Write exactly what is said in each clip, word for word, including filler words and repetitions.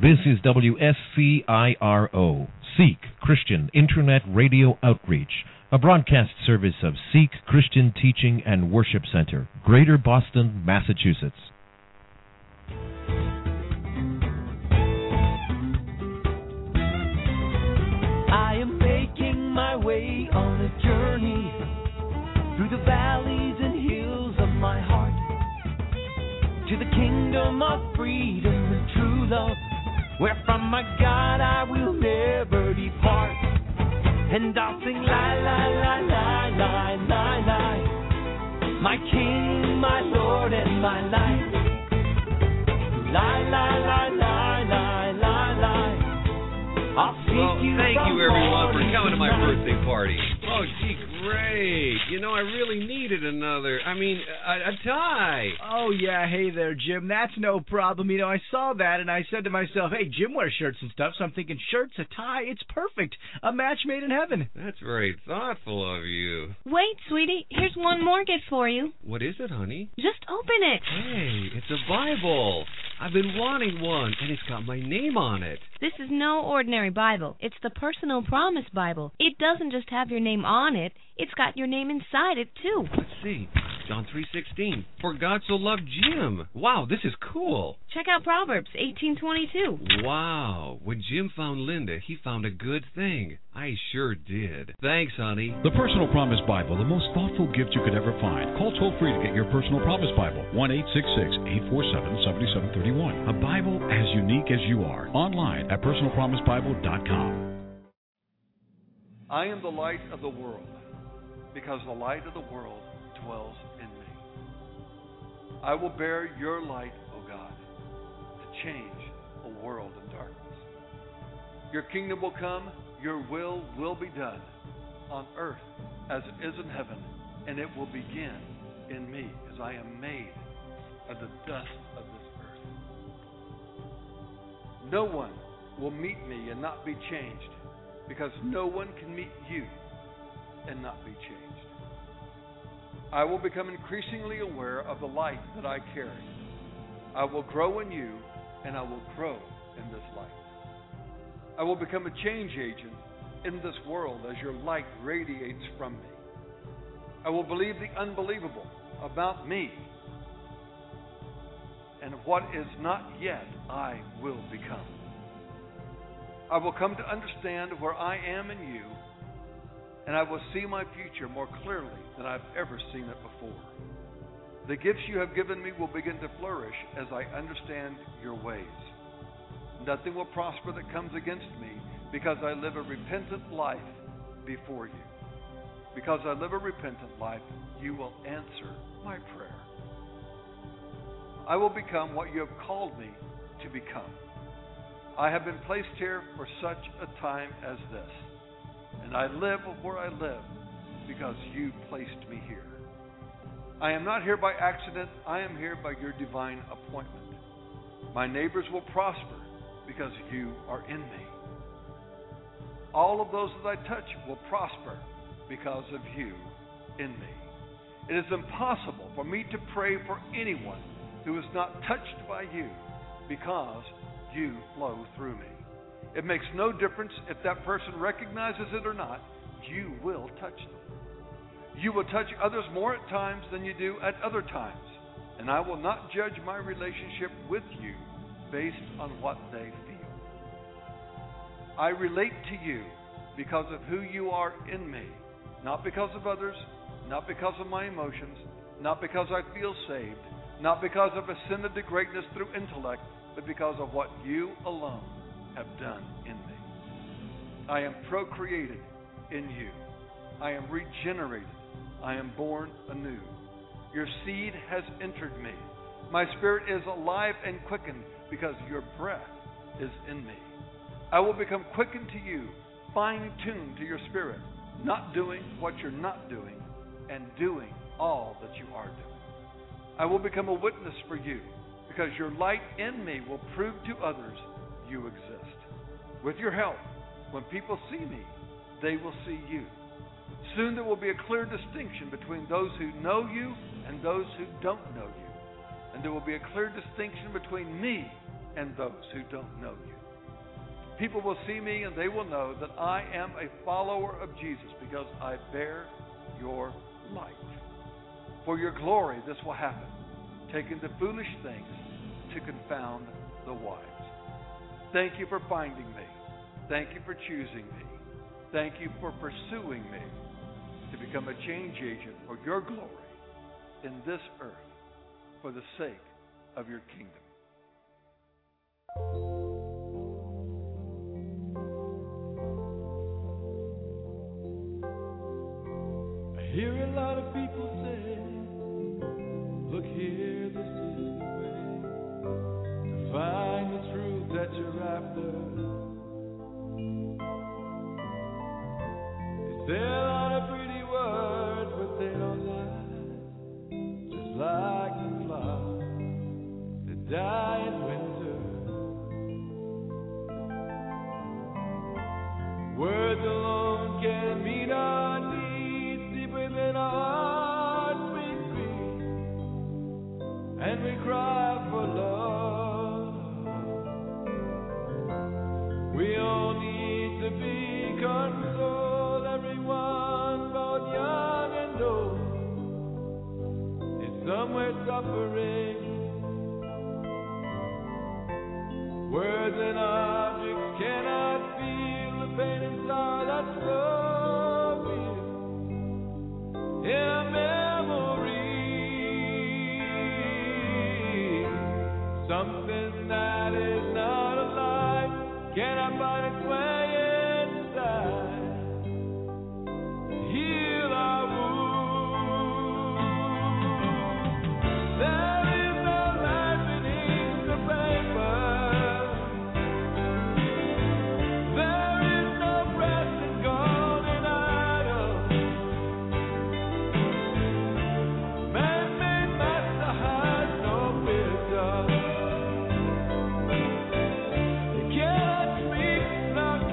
This is W S C I R O, Seek Christian Internet Radio Outreach, a broadcast service of Seek Christian Teaching and Worship Center, Greater Boston, Massachusetts. I am making my way on a journey through the valleys and hills of my heart to the kingdom of freedom and true love, where from my God I will never depart. And I'll sing la la la la la la la, my King, my Lord, and my life. La la la la la la la. I'll seek well, you thank you everyone for coming to my night. birthday party. Oh, gee, great. You know, I really needed another, I mean, a, a tie. Oh, yeah, hey there, Jim. That's no problem. You know, I saw that, and I said to myself, hey, Jim wears shirts and stuff, so I'm thinking shirts, a tie, it's perfect. A match made in heaven. That's very thoughtful of you. Wait, sweetie, here's one more gift for you. What is it, honey? Just open it. Hey, it's a Bible. I've been wanting one, and it's got my name on it. This is no ordinary Bible. It's the Personal Promise Bible. It doesn't just have your name on it. It's got your name inside it, too. Let's see. John three sixteen. For God so loved Jim. Wow, this is cool. Check out Proverbs eighteen twenty-two. Wow. When Jim found Linda, he found a good thing. I sure did. Thanks, honey. The Personal Promise Bible, the most thoughtful gift you could ever find. Call toll-free to get your Personal Promise Bible, one eight six six, eight four seven, seven seven three one. A Bible as unique as you are. Online at personal promise bible dot com. I am the light of the world, because the light of the world dwells in me. I will bear your light, O God, to change a world in darkness. Your kingdom will come, your will will be done on earth as it is in heaven, and it will begin in me as I am made of the dust of this earth. No one will meet me and not be changed, because no one can meet you and not be changed. I will become increasingly aware of the light that I carry. I will grow in you, and I will grow in this light. I will become a change agent in this world as your light radiates from me. I will believe the unbelievable about me, and what is not yet, I will become. I will come to understand where I am in you, and I will see my future more clearly than I've ever seen it before. The gifts you have given me will begin to flourish as I understand your ways. Nothing will prosper that comes against me, because I live a repentant life before you. Because I live a repentant life, you will answer my prayer. I will become what you have called me to become. I have been placed here for such a time as this, and I live where I live because you placed me here. I am not here by accident. I am here by your divine appointment. My neighbors will prosper because you are in me. All of those that I touch will prosper because of you in me. It is impossible for me to pray for anyone who is not touched by you, because you flow through me. It makes no difference if that person recognizes it or not. You will touch them. You will touch others more at times than you do at other times, and I will not judge my relationship with you based on what they feel. I relate to you because of who you are in me, not because of others, not because of my emotions, not because I feel saved, not because I've ascended to greatness through intellect, but because of what you alone have done in me. I am procreated in you. I am regenerated. I am born anew. Your seed has entered me. My spirit is alive and quickened because your breath is in me. I will become quickened to you, fine-tuned to your spirit, not doing what you're not doing, and doing all that you are doing. I will become a witness for you, because your light in me will prove to others you exist. With your help, when people see me, they will see you. Soon there will be a clear distinction between those who know you and those who don't know you. And there will be a clear distinction between me and those who don't know you. People will see me and they will know that I am a follower of Jesus because I bear your light. For your glory, this will happen, taking the foolish things to confound the wise. Thank you for finding me. Thank you for choosing me. Thank you for pursuing me to become a change agent for your glory in this earth for the sake of your kingdom. I hear a lot of people say, look here, this is the way to find the truth that you're after. They say a lot of pretty words, but they don't lie. Just like the flowers that die in winter. Words alone can meet our needs deep within our hearts. We grieve and we cry for love. We all need to be consoled. Everyone, both young and old, is somewhere suffering. Words and objects cannot feel the pain and sorrow that's so real in a memory. Something that is not alive cannot find its way inside. Heal our wounds. There is no life beneath the paper. There is no precious gold in idols. Man-made master has no wisdom. They cannot speak, nor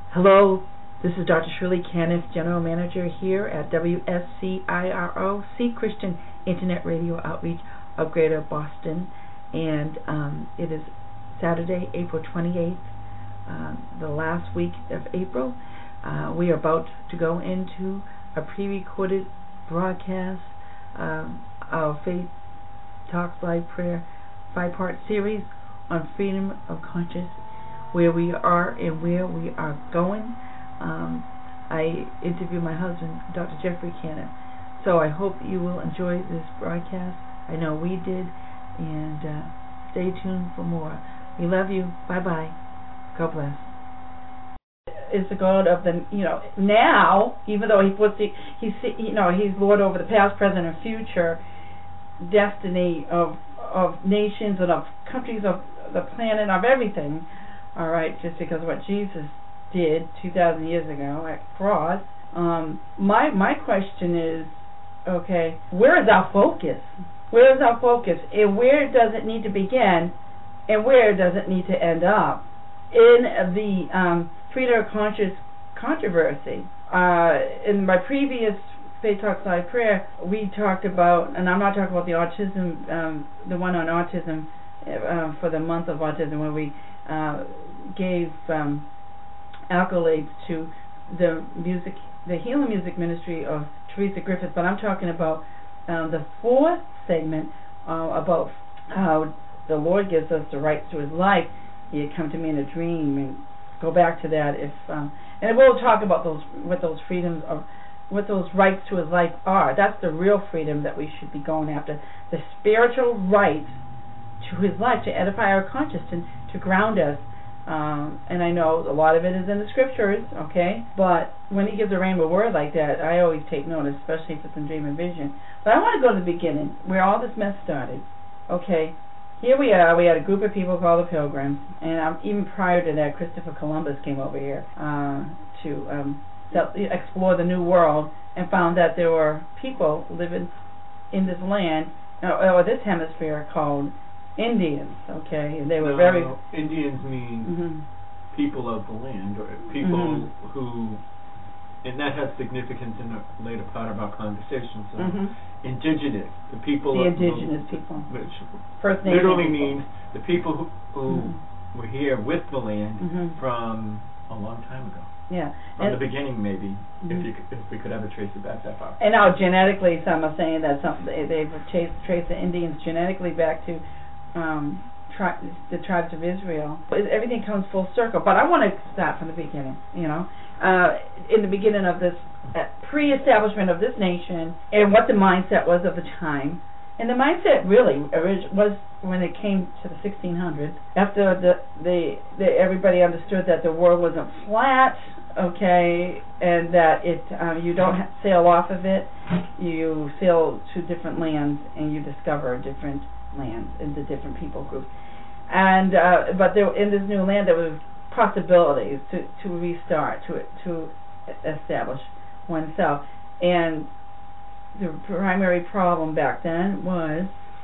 Hello, this is Doctor Shirley Caniff, General Manager here at W S C I R O, Seek Christian Internet Radio Outreach of Greater Boston, and um, it is Saturday, April twenty-eighth, uh, the last week of April. Uh, we are about to go into a pre-recorded broadcast um, of Faith Talks Live Prayer five-part series on freedom of conscience, where we are and where we are going. Um, I interviewed my husband, Doctor Jeffrey Caniff, so I hope you will enjoy this broadcast. I know we did, and uh, stay tuned for more. We love you. Bye-bye. God bless. Is the God of the, you know, now, even though he puts the, he's, you know, he's Lord over the past, present, and future destiny of of nations and of countries, of the planet, of everything. All right, just because of what Jesus did two thousand years ago at the cross. Um, my my question is, okay, where is our focus? Where is our focus, and where does it need to begin, and where does it need to end up? In the um, freedom of conscience controversy, uh, in my previous Faith Talks Live Prayer, we talked about, and I'm not talking about the autism, um, the one on autism uh, for the month of autism, where we uh, gave um, accolades to the music, the healing music ministry of Teresa Griffith, but I'm talking about um, the fourth segment uh, about how the Lord gives us the rights to His life. He had come to me in a dream, and go back to that if, um, and we'll talk about those, what those freedoms of, what those rights to His life are. That's the real freedom that we should be going after, the spiritual rights to His life, to edify our conscience and to ground us. Um, and I know a lot of it is in the scriptures, okay? But when He gives a rainbow word like that, I always take notice, especially if it's in dream and vision. But I want to go to the beginning, where all this mess started. Okay, here we are. We had a group of people called the Pilgrims, and um, even prior to that, Christopher Columbus came over here uh, to um, explore the New World, and found that there were people living in this land, uh, or this hemisphere, called Indians, okay, and they were no, very... Indians mean mm-hmm. people of the land, or people mm-hmm. who, and that has significance in the later part of our conversation, so mm-hmm. indigenous, the people... The of indigenous the, people. Which First Nation literally people. means the people who, who mm-hmm. were here with the land mm-hmm. from a long time ago. Yeah. From and the beginning, maybe, mm-hmm. if you could, if we could ever trace it back that far. And now genetically, some are saying that some they, they've traced, traced the Indians genetically back to um, tri- the tribes of Israel. Everything comes full circle. But I want to start from the beginning, you know. Uh, in the beginning of this uh, pre-establishment of this nation, and what the mindset was of the time. And the mindset really was when it came to the sixteen hundreds, after the, the, the everybody understood that the world wasn't flat, okay, and that it um, you don't ha- sail off of it, you sail to different lands and you discover different lands and the different people groups. And uh, but there, in this new land, there were possibilities to, to restart, to to establish oneself. And the primary problem back then was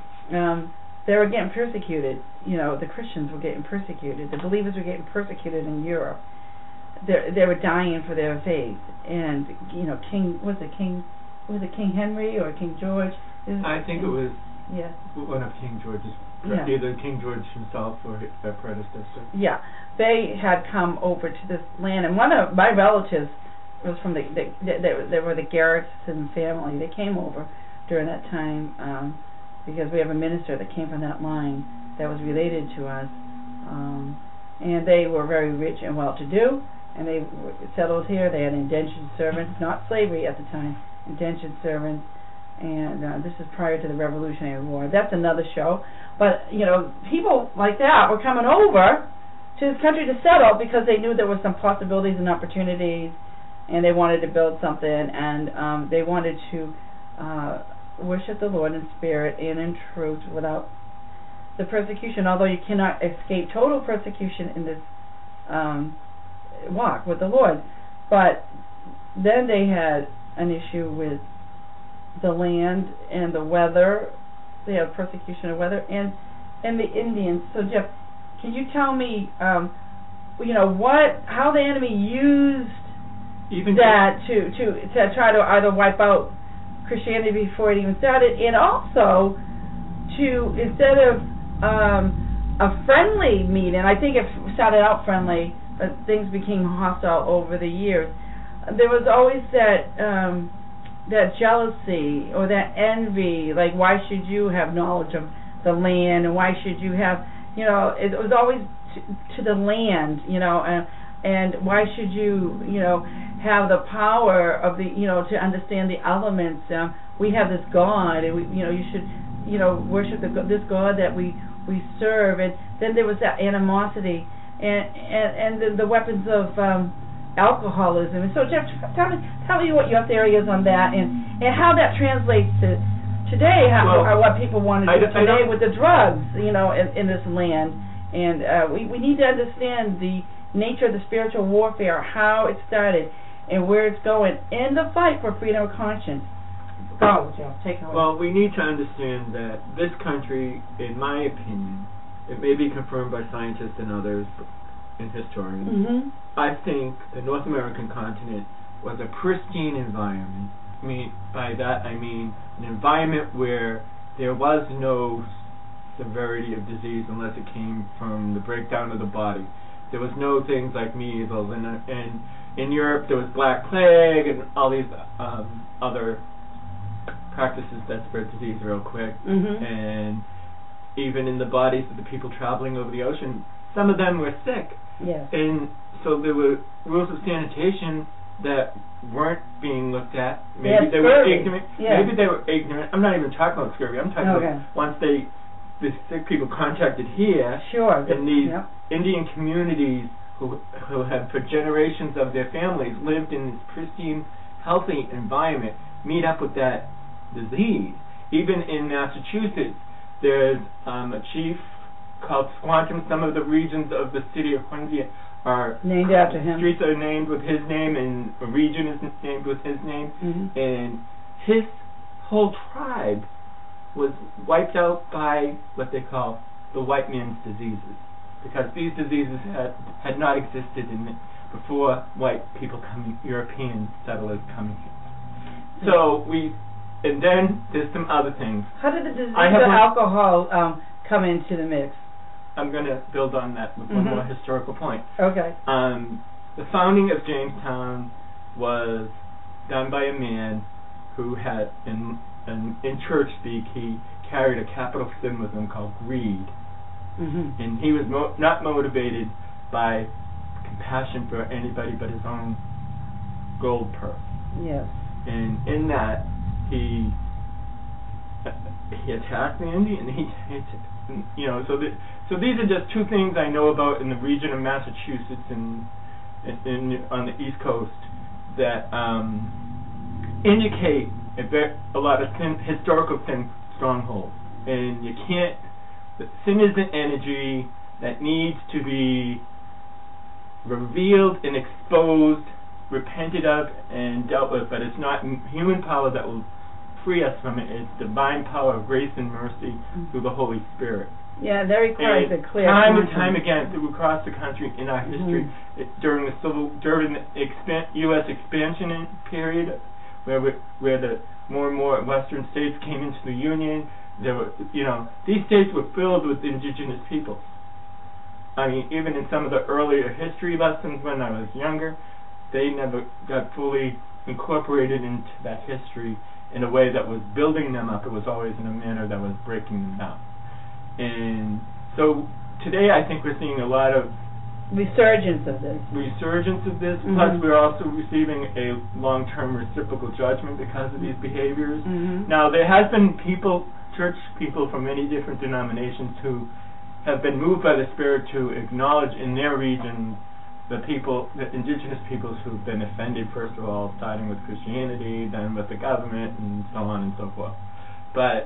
um, they were getting persecuted. You know, the Christians were getting persecuted. The believers were getting persecuted in Europe. They they were dying for their faith. And you know, King was it King was it King Henry or King George? I think it was yeah. one of King George's, yeah. either King George himself or his predecessor. Yeah, they had come over to this land, and one of my relatives was from the, the they, they were the Garretson family. They came over during that time um, because we have a minister that came from that line that was related to us, um, and they were very rich and well-to-do, and they were settled here. They had indentured servants, not slavery at the time, indentured servants, and uh, this is prior to the Revolutionary War. That's another show, but you know, people like that were coming over to this country to settle because they knew there were some possibilities and opportunities, and they wanted to build something, and um, they wanted to uh, worship the Lord in spirit and in truth without the persecution, although you cannot escape total persecution in this um, walk with the Lord. But then they had an issue with the land and the weather. They had persecution of weather and, and the Indians. So, Jeff, can you tell me um, you know, what, how the enemy used Even that to, to, to try to either wipe out Christianity before it even started, and also to, instead of um, a friendly meeting, I think it started out friendly, but things became hostile over the years. There was always that um, that jealousy or that envy, like, why should you have knowledge of the land, and why should you have, you know, it was always to, to the land, you know, and, and why should you, you know, have the power of the, you know, to understand the elements. Um, we have this God, and we, you know, you should, you know, worship the, this God that we, we serve. And then there was that animosity and and, and the, the weapons of um, alcoholism. And so, Jeff, tell me, tell me what your theory is on that, and, and how that translates to today, how, well, or what people want to I do d- today with the drugs, you know, in, in this land. And uh, we, we need to understand the nature of the spiritual warfare, how it started, and where it's going, in the fight for freedom of conscience. Go, Joe. Take it away. Well, we need to understand that this country, in my opinion, it may be confirmed by scientists and others and historians, mm-hmm. I think the North American continent was a pristine environment. I mean, by that I mean an environment where there was no severity of disease unless it came from the breakdown of the body. There was no things like measles, and, and in Europe there was Black Plague and all these um, other practices that spread disease real quick. Mm-hmm. And even in the bodies of the people traveling over the ocean, some of them were sick. Yes. And so there were rules of sanitation that weren't being looked at. Maybe yes, they were scurvy. ignorant. Yeah. Maybe they were ignorant. I'm not even talking about scurvy. I'm talking okay. about once they, the sick people contacted here, sure. in these yep. Indian communities who who had for generations of their families lived in this pristine, healthy environment, meet up with that disease. Even in Massachusetts, there's um, a chief called Squantum. Some of the regions of the city of Quincy are named after him. Streets are named with his name, and a region is named with his name. Mm-hmm. And his whole tribe was wiped out by what they call the white man's diseases, because these diseases had had not existed in before white people coming, European settlers coming here. So we, and then there's some other things. How did the disease I have of one, alcohol um, come into the mix? I'm going to build on that with mm-hmm. one more historical point. Okay. Um, the founding of Jamestown was done by a man who had, in, in, in church speak, he carried a capital sin with him called greed. Mm-hmm. And he was mo- not motivated by compassion for anybody but his own gold purse. Yes. And in that, he uh, he attacked the Indian. He, he you know, so the, so these are just two things I know about in the region of Massachusetts and in, in, on the East Coast that um, indicate a, very, a lot of thin, historical thin strongholds. And you can't. Sin is an energy that needs to be revealed and exposed, repented of, and dealt with, but it's not human power that will free us from it. It's divine power of grace and mercy mm-hmm. through the Holy Spirit. Yeah, that requires and a clear time conscience. and time again through across the country in our history, mm-hmm. it, during the civil, during the expan- U S expansion in period, where we, where the more and more Western states came into the Union. There were, you know, these states were filled with indigenous peoples. I mean, even in some of the earlier history lessons when I was younger, they never got fully incorporated into that history in a way that was building them up. It was always in a manner that was breaking them down. And so today I think we're seeing a lot of resurgence of this. Resurgence of this, mm-hmm. plus we're also receiving a long-term reciprocal judgment because of these behaviors. Mm-hmm. Now, there has been people, church people from many different denominations who have been moved by the Spirit to acknowledge in their region the people, the indigenous peoples who've been offended, first of all, starting with Christianity, then with the government, and so on and so forth. But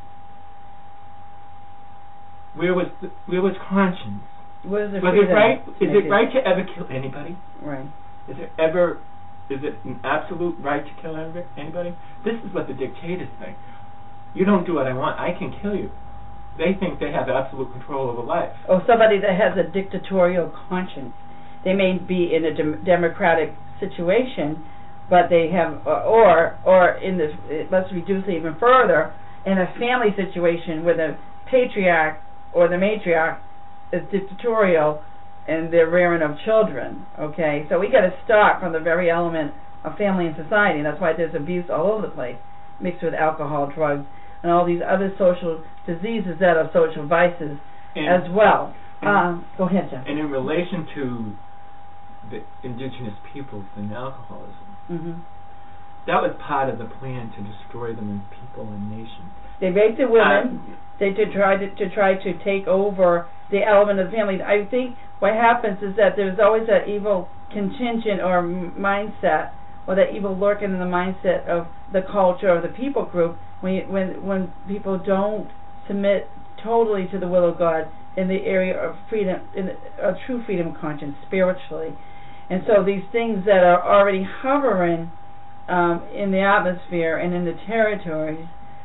where was the, where was conscience? Was it right? Is it right to ever kill anybody? Right. Is it ever? Is it an absolute right to kill anybody? This is what the dictators think. You don't do what I want, I can kill you. They think they have absolute control over life. Or somebody that has a dictatorial conscience. they may be in a dem- democratic situation, but they have, uh, or or in the, let's reduce it even further, in a family situation where the patriarch or the matriarch is dictatorial and they're rearing of children. Okay, so we got to start from the very element of family and society, and that's why there's abuse all over the place, mixed with alcohol, drugs, and all these other social diseases that are social vices and, as well. And, um, go ahead, Jeff. And in relation to the indigenous peoples and alcoholism, mm-hmm. that was part of the plan to destroy them as people and nations. They raped the women. Uh, they to try to, to try to take over the element of the family. I think what happens is that there's always that evil contingent or m- mindset, or that evil lurking in the mindset of the culture or the people group when you, when when people don't submit totally to the will of God in the area of freedom, in the, of true freedom of conscience spiritually. And so these things that are already hovering um, in the atmosphere and in the territories,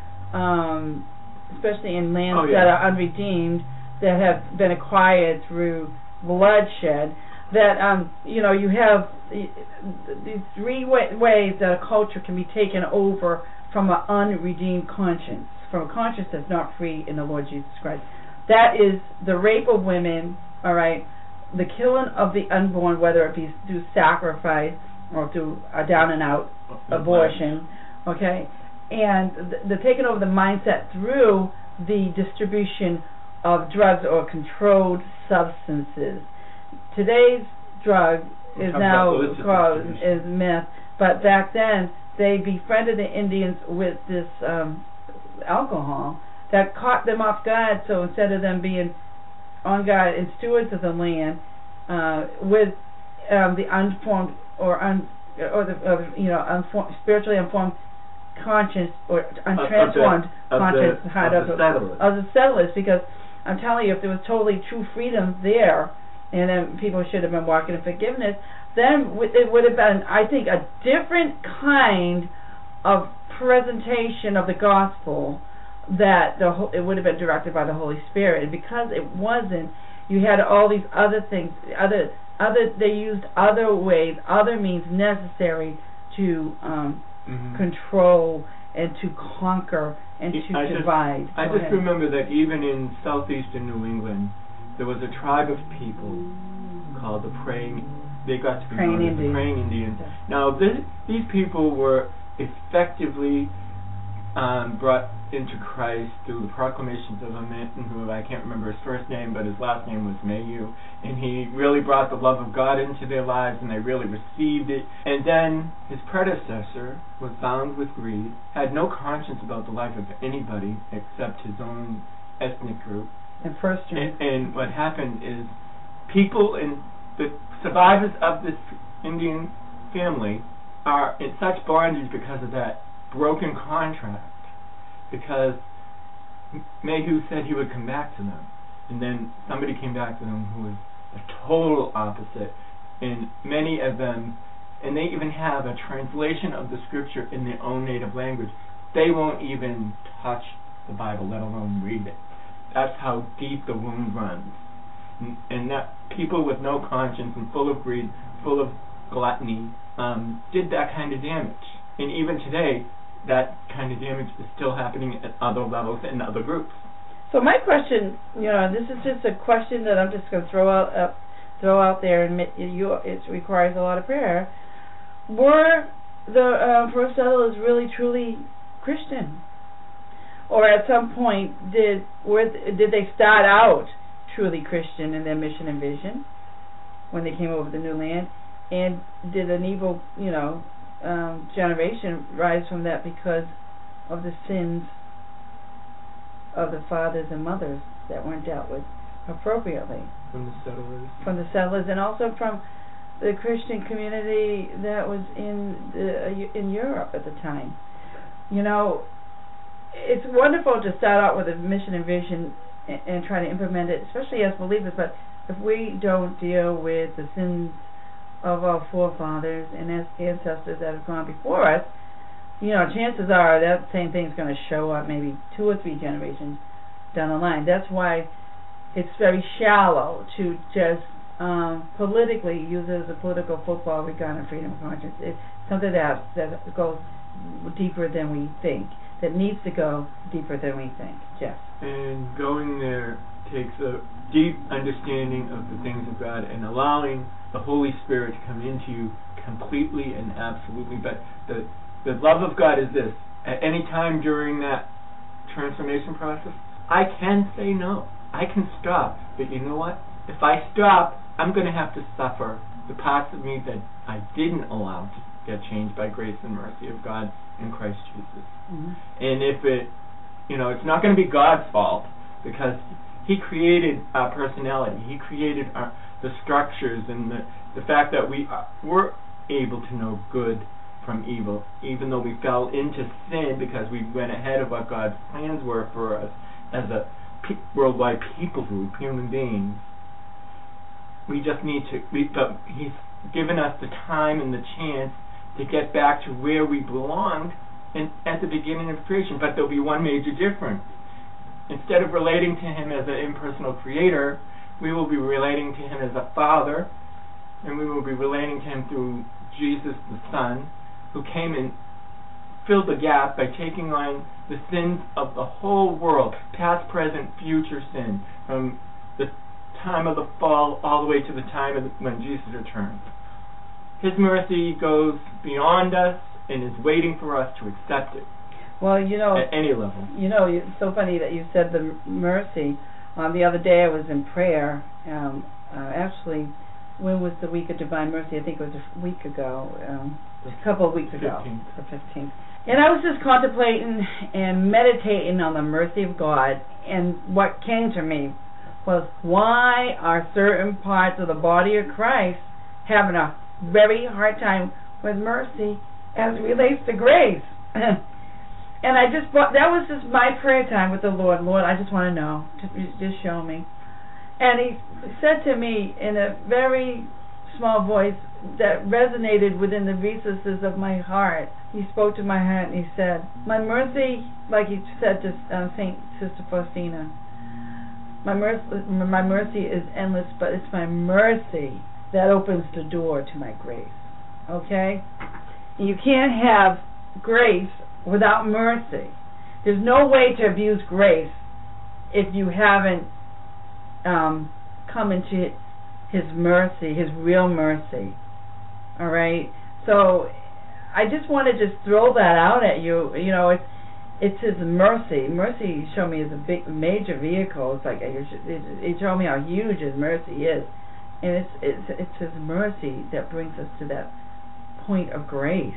um, especially in lands oh, yeah. that are unredeemed, that have been acquired through bloodshed, that um, you know, you have these three way, ways that a culture can be taken over from an unredeemed conscience, from a conscience that's not free in the Lord Jesus Christ. That is the rape of women, all right, the killing of the unborn, whether it be through sacrifice or through a down and out abortion, okay, and the, the taking over the mindset through the distribution of drugs or controlled substances. Today's drug is now called is meth, but back then they befriended the Indians with this um, alcohol that caught them off guard. So instead of them being on guard and stewards of the land, uh, with um, the unformed or un or the uh, you know unformed, spiritually unformed conscience or untransformed of the, conscience of the, heart of, of, the settlers. of the settlers, because I'm telling you, if there was totally true freedom there, and then people should have been walking in forgiveness, then it would have been, I think, a different kind of presentation of the gospel, that the it would have been directed by the Holy Spirit. And because it wasn't, you had all these other things, other other they used other ways, other means necessary to um, mm-hmm. control and to conquer and to I divide. Just, I Go just ahead. remember that even in southeastern New England, there was a tribe of people called the Praying. They got to be Praying known as Indians. the Praying Indians. Now, this, these people were effectively um, brought into Christ through the proclamations of a man who, I can't remember his first name, but his last name was Mayhew, and he really brought the love of God into their lives, and they really received it. And then his predecessor was bound with greed, had no conscience about the life of anybody except his own ethnic group. And first, and, and what happened is people in the survivors of this Indian family are in such bondage because of that broken contract. Because Mayhew said he would come back to them, and then somebody came back to them who was a total opposite, and many of them, and they even have a translation of the scripture in their own native language. They won't even touch the Bible, let alone read it. That's how deep the wound runs. And, and that people with no conscience and full of greed, full of gluttony, um, did that kind of damage. And even today, that kind of damage is still happening at other levels in other groups. So my question, you know, this is just a question that I'm just going to throw out, uh, throw out there, and admit you, it requires a lot of prayer. Were the uh, first settlers really truly Christian, or at some point did were did they start out truly Christian in their mission and vision when they came over the new land, and did an evil, you know, Um, generation rise from that because of the sins of the fathers and mothers that weren't dealt with appropriately from the settlers, from the settlers, and also from the Christian community that was in the, uh, in Europe at the time. You know, it's wonderful to start out with a mission and vision and, and try to implement it, especially as believers. But if we don't deal with the sins of our forefathers and as ancestors that have gone before us, you know, chances are that same thing's going to show up maybe two or three generations down the line. That's why it's very shallow to just um, politically use it as a political football regarding freedom of conscience. It's something that that goes deeper than we think, that needs to go deeper than we think. Jeff. And going there takes a deep understanding of the things of God and allowing the Holy Spirit to come into you completely and absolutely. But the the love of God is this: at any time during that transformation process, I can say no. I can stop. But you know what? If I stop, I'm going to have to suffer the parts of me that I didn't allow to get changed by grace and mercy of God in Christ Jesus. Mm-hmm. And if it, you know, it's not going to be God's fault, because He created our personality. He created our, the structures and the, the fact that we are, were able to know good from evil, even though we fell into sin because we went ahead of what God's plans were for us as a pe- worldwide people group, human beings. We just need to, we, but He's given us the time and the chance to get back to where we belonged in, at the beginning of creation. But there'll be one major difference. Instead of relating to Him as an impersonal creator, we will be relating to Him as a Father, and we will be relating to Him through Jesus the Son, who came and filled the gap by taking on the sins of the whole world, past, present, future sin, from the time of the fall all the way to the time of the, when Jesus returns. His mercy goes beyond us and is waiting for us to accept it. Well, you know, at any level. You know, it's so funny that you said the mercy. Um, the other day I was in prayer. Um, uh, actually, when was the week of Divine Mercy? I think it was a week ago, um, a couple of weeks ago, the fifteenth. And I was just contemplating and meditating on the mercy of God, and what came to me was, why are certain parts of the body of Christ having a very hard time with mercy as it relates to grace? And I just, that was just my prayer time with the Lord. Lord, I just want to know. Just show me. And He said to me in a very small voice that resonated within the recesses of my heart. He spoke to my heart and He said, my mercy, like He said to uh, Saint Sister Faustina, my mercy, my mercy is endless, but it's my mercy that opens the door to my grace. Okay? You can't have grace without mercy. There's no way to abuse grace if you haven't um, come into His mercy, His real mercy. All right? So I just want to just throw that out at you. You know, it's it's His mercy. Mercy, showed me, is a big, major vehicle. It's like it, it showed me how huge His mercy is, and it's it's it's His mercy that brings us to that point of grace.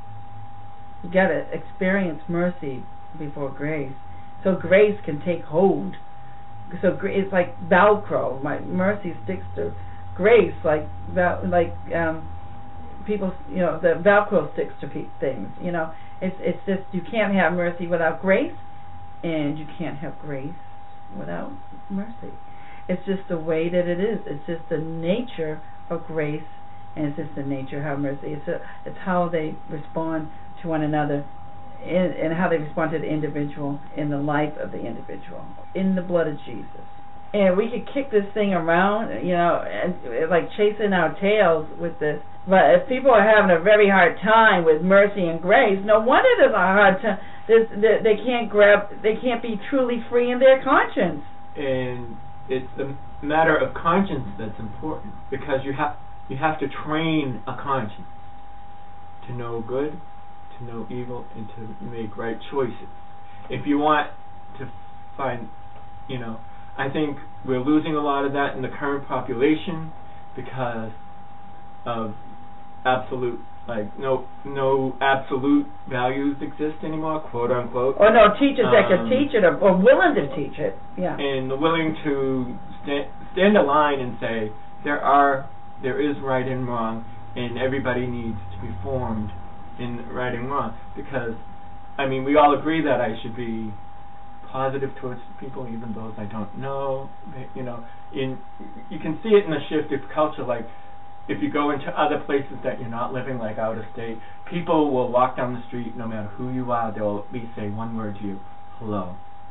You got to experience mercy before grace, so grace can take hold. So it's like Velcro. My mercy sticks to grace, like like um, people. You know, the Velcro sticks to pe- things. You know, it's it's just, you can't have mercy without grace, and you can't have grace without mercy. It's just the way that it is. It's just the nature of grace, and it's just the nature of how mercy. It's a, it's how they respond to one another, in, and how they respond to the individual in the life of the individual, in the blood of Jesus. And we could kick this thing around, you know, and like chasing our tails with this. But if people are having a very hard time with mercy and grace, no wonder there's a hard time. There's, they can't grab, they can't be truly free in their conscience. And it's the matter of conscience that's important, because you have you have to train a conscience to know good, to know evil, and to make right choices. If you want to find, you know, I think we're losing a lot of that in the current population because of absolute, like, no no absolute values exist anymore, quote unquote. Or no teachers um, that can teach it, or, or willing to teach it. Yeah. And willing to sta- stand a line and say there are there is right and wrong, and everybody needs to be formed in right and wrong. Because, I mean, we all agree that I should be positive towards people, even those I don't know. You know, in you can see it in the shift of culture. Like, if you go into other places that you're not living, like out of state, people will walk down the street, no matter who you are, they'll at least say one word to you: hello.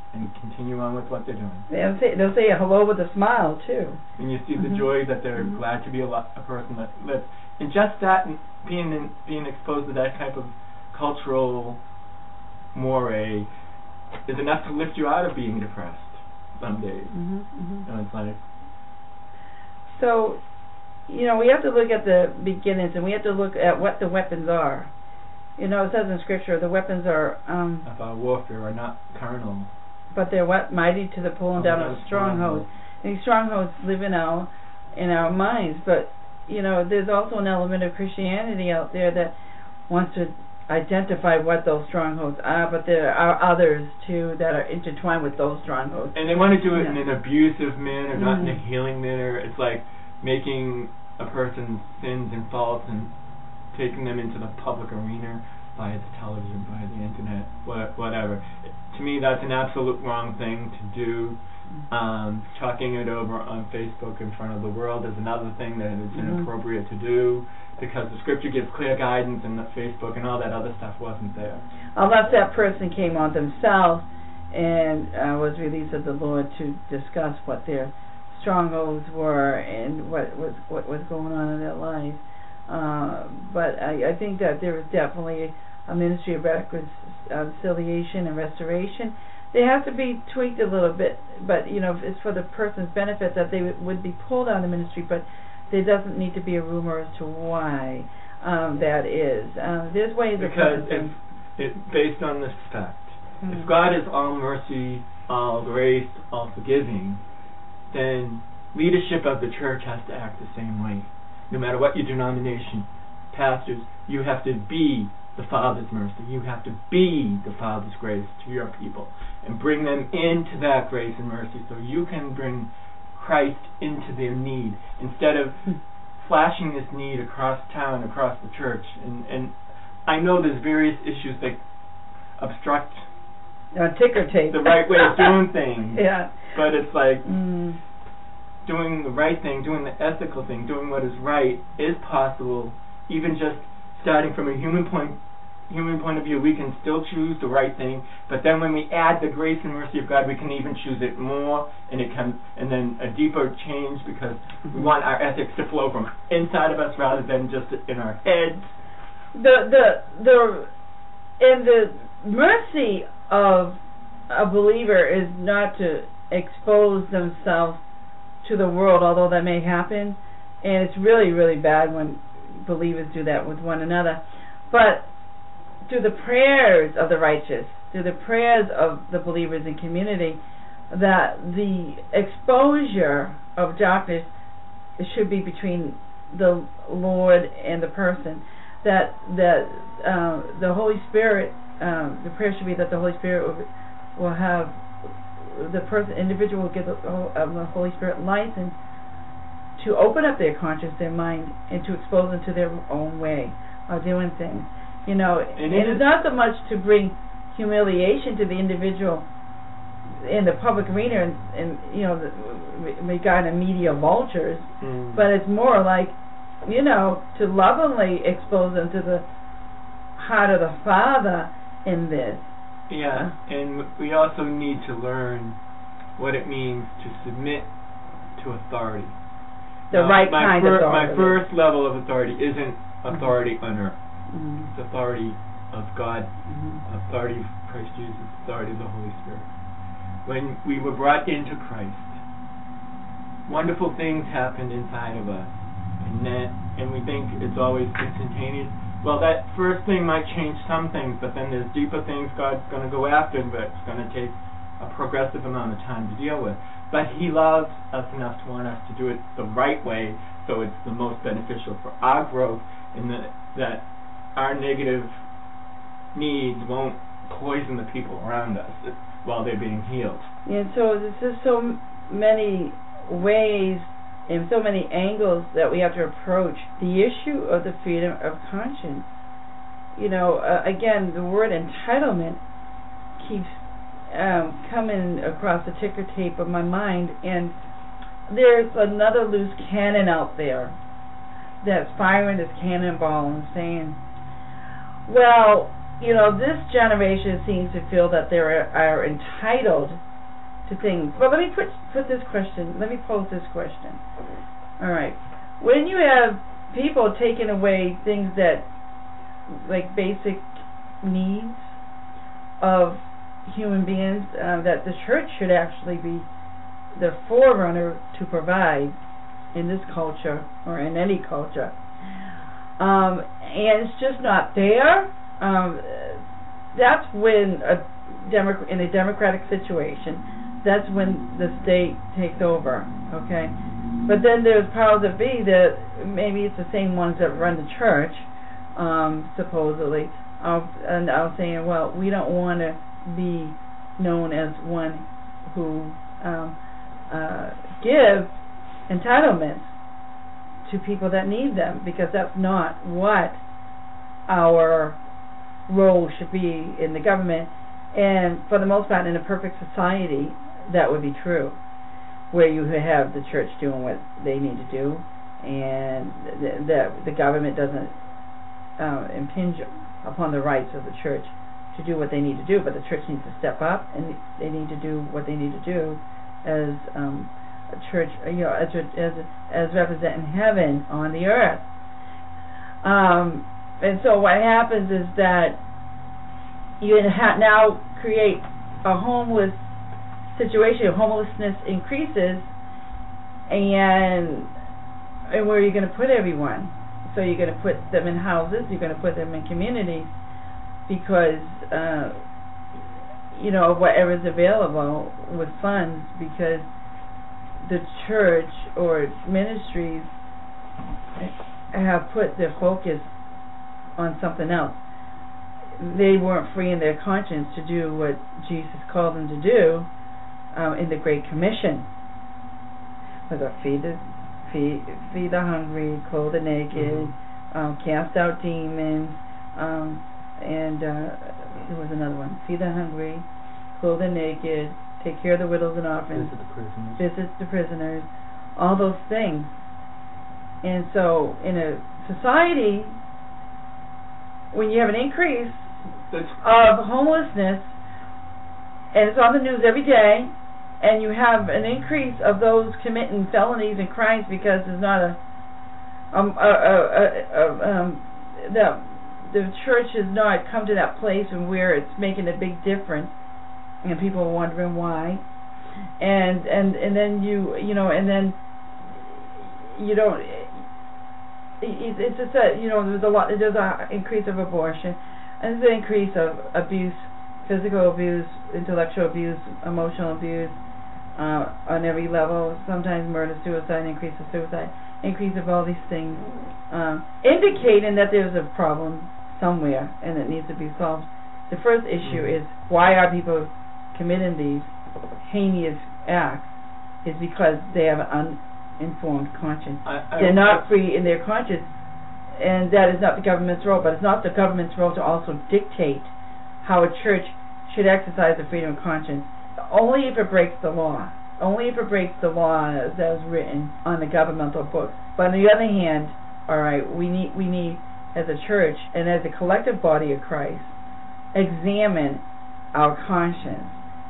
and continue on with what they're doing. They'll say, they'll say hello with a smile, too. And you see mm-hmm. the joy that they're mm-hmm. glad to be a, lo- a person that lives. And just that, and being in, being exposed to that type of cultural moray is enough to lift you out of being depressed some days. Mm-hmm. Mm-hmm. And it's like... So, you know, we have to look at the beginnings, and we have to look at what the weapons are. You know, it says in Scripture, the weapons are... Um, of our warfare are not carnal. But they're what? Mighty to the pulling oh, down of strongholds. And these strongholds live in our, in our minds. But, you know, there's also an element of Christianity out there that wants to identify what those strongholds are, but there are others, too, that are intertwined with those strongholds. And they want to do it yeah. in an abusive manner, mm-hmm. not in a healing manner. It's like making a person's sins and faults and taking them into the public arena via the television, via the internet, what, whatever. To me, that's an absolute wrong thing to do. Um, talking it over on Facebook in front of the world is another thing that is mm-hmm. inappropriate to do, because the Scripture gives clear guidance, and the Facebook and all that other stuff wasn't there. Unless that person came on themselves and uh, was released of the Lord to discuss what their strongholds were and what was what was going on in their life. Uh, but I, I think that there is definitely a ministry of reconciliation and restoration. They have to be tweaked a little bit, but you know, it's for the person's benefit that they w- would be pulled out of ministry, but there doesn't need to be a rumor as to why um, that is. Uh, there's ways because of if it based on this fact, hmm. if God is all mercy, all grace, all forgiving, then leadership of the church has to act the same way. No matter what your denomination, pastors, you have to be the Father's mercy. You have to be the Father's grace to your people and bring them into that grace and mercy so you can bring Christ into their need instead of flashing this need across town, across the church. And, and I know there's various issues that obstruct uh, ticker tape. the right way of doing things. Yeah. But it's like mm. doing the right thing, doing the ethical thing, doing what is right is possible. Even just starting from a human point human point of view, we can still choose the right thing, but then when we add the grace and mercy of God, we can even choose it more, and it can, and then a deeper change, because mm-hmm. we want our ethics to flow from inside of us rather than just in our heads. The the the and the mercy of a believer is not to expose themselves to the world, although that may happen, and it's really really bad when believers do that with one another. But through the prayers of the righteous, through the prayers of the believers in community, that the exposure of darkness should be between the Lord and the person. That that uh, the Holy Spirit, um, the prayer should be that the Holy Spirit will, will have the person, individual will get the, uh, the Holy Spirit license to open up their conscience, their mind, and to expose them to their own way of doing things. You know, and, and it's not so much to bring humiliation to the individual in the public arena and, and you know, the, regarding media vultures, mm. but it's more like, you know, to lovingly expose them to the heart of the Father in this. Yeah, and we also need to learn what it means to submit to authority. The now, right my kind fir- of authority. My first level of authority isn't authority mm-hmm. on earth. Mm-hmm. It's authority of God, mm-hmm. authority of Christ Jesus, authority of the Holy Spirit. When we were brought into Christ, wonderful things happened inside of us, and that, and we think it's always instantaneous. Well, that first thing might change some things, but then there's deeper things God's going to go after, but it's going to take a progressive amount of time to deal with. But He loves us enough to want us to do it the right way, so it's the most beneficial for our growth, and the, that our negative needs won't poison the people around us while they're being healed. And so there's just so many ways and so many angles that we have to approach the issue of the freedom of conscience. You know, uh, again, the word entitlement keeps um, coming across the ticker tape of my mind, and there's another loose cannon out there that's firing this cannonball and saying, well, you know, this generation seems to feel that they are, are entitled to things. But let me put put this question. Let me pose this question. All right, when you have people taking away things that, like basic needs of human beings, uh, that the church should actually be the forerunner to provide in this culture or in any culture, um, and it's just not there. Um, that's when a Demo- in a democratic situation, that's when the state takes over. Okay, but then there's powers that be that maybe it's the same ones that run the church, um, supposedly, uh, and I was saying, well, we don't want to be known as one who um, uh, give entitlements to people that need them, because that's not what our role should be in the government. And for the most part, in a perfect society, that would be true, where you have the church doing what they need to do, and th- that the government doesn't uh, impinge upon the rights of the church to do what they need to do, but the church needs to step up, and they need to do what they need to do as um, a church, you know, as as as representing heaven on the earth. Um, and so what happens is that you ha- now create a homeless situation. Homelessness increases, and and where are you going to put everyone? So you're going to put them in houses. You're going to put them in communities, because uh, you know, whatever is available with funds, because the church or ministries have put their focus on something else. They weren't free in their conscience to do what Jesus called them to do um, in the Great Commission. Was it feed the feed, feed the hungry, clothe the naked, mm-hmm. um, cast out demons, um, and uh, there was another one: feed the hungry, clothe the naked, take care of the widows and orphans, visit the prisoners, visit the prisoners, all those things. And so, in a society, when you have an increase That's of homelessness, and it's on the news every day, and you have an increase of those committing felonies and crimes because there's not a, um, a, a, a, a um, the the church has not come to that place where it's making a big difference, and people are wondering why, and and and then you you know and then you don't. It's just that, you know, there's a lot. There's an increase of abortion, and there's an increase of abuse, physical abuse, intellectual abuse, emotional abuse, uh, on every level. Sometimes murder, suicide, increase of suicide, increase of all these things, um, indicating that there's a problem somewhere and it needs to be solved. The first issue is, why are people committing these heinous acts? Is because they have an uninformed conscience. I, I They're not free in their conscience, and that is not the government's role. But it's not the government's role to also dictate how a church should exercise the freedom of conscience. Only if it breaks the law. Only if it breaks the law as that was written on the governmental books. But on the other hand, all right, we need we need as a church and as a collective body of Christ, examine our conscience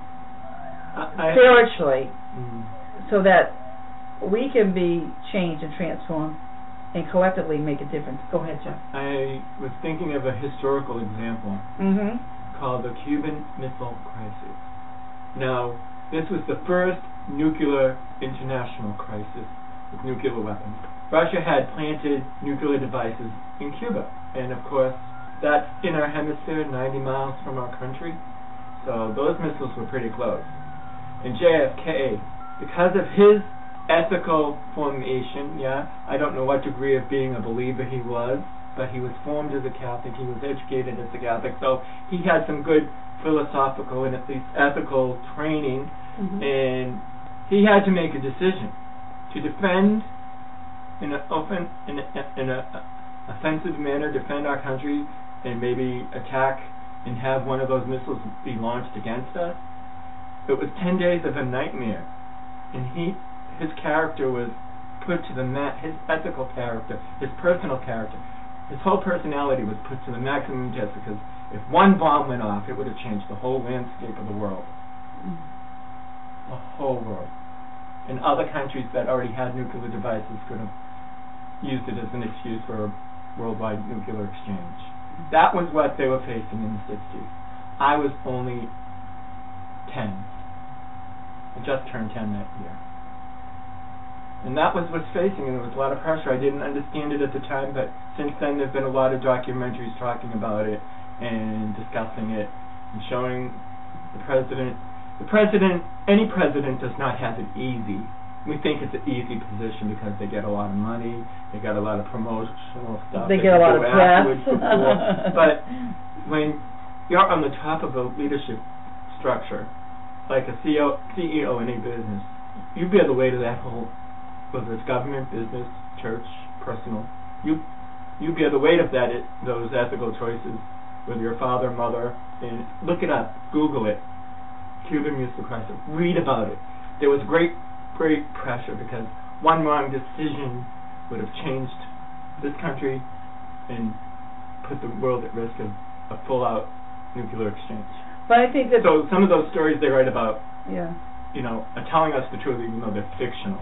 I, I, spiritually, mm-hmm. so that we can be changed and transformed and collectively make a difference. Go ahead, Jeff. I was thinking of a historical example Mm-hmm. called the Cuban Missile Crisis. Now, this was the first nuclear international crisis with nuclear weapons. Russia had planted nuclear devices in Cuba, and of course, that's in our hemisphere, ninety miles from our country, so those missiles were pretty close. And J F K, because of his ethical formation, yeah, I don't know what degree of being a believer he was, but he was formed as a Catholic, he was educated as a Catholic, so he had some good philosophical and at least ethical training, mm-hmm. and he had to make a decision to defend in an open, in a, in a offensive manner, defend our country, and maybe attack and have one of those missiles be launched against us. It was ten days of a nightmare, and he, his character was put to the ma- his ethical character, his personal character, his whole personality was put to the maximum test, because if one bomb went off, it would have changed the whole landscape of the world. The whole world. And other countries that already had nuclear devices could have used it as an excuse for a worldwide nuclear exchange. That was what they were facing in the sixties. I was only ten. I just turned ten that year. And that was what's facing, and there was a lot of pressure. I didn't understand it at the time, but since then there have been a lot of documentaries talking about it and discussing it and showing the president. The president, any president does not have it easy. We think it's an easy position because they get a lot of money, they get a lot of promotional stuff. They, they get a lot of press. But when you're on the top of a leadership structure, like a C E O in a business, you bear the weight of that whole, whether it's government, business, church, personal, you you bear the weight of that, it, those ethical choices, whether your father, mother, and look it up, Google it, Cuban Missile Crisis, read about it. There was great, great pressure because one wrong decision would have changed this country and put the world at risk of a full-out nuclear exchange. But I think that so some of those stories they write about, yeah, you know, are telling us the truth even though they're fictional.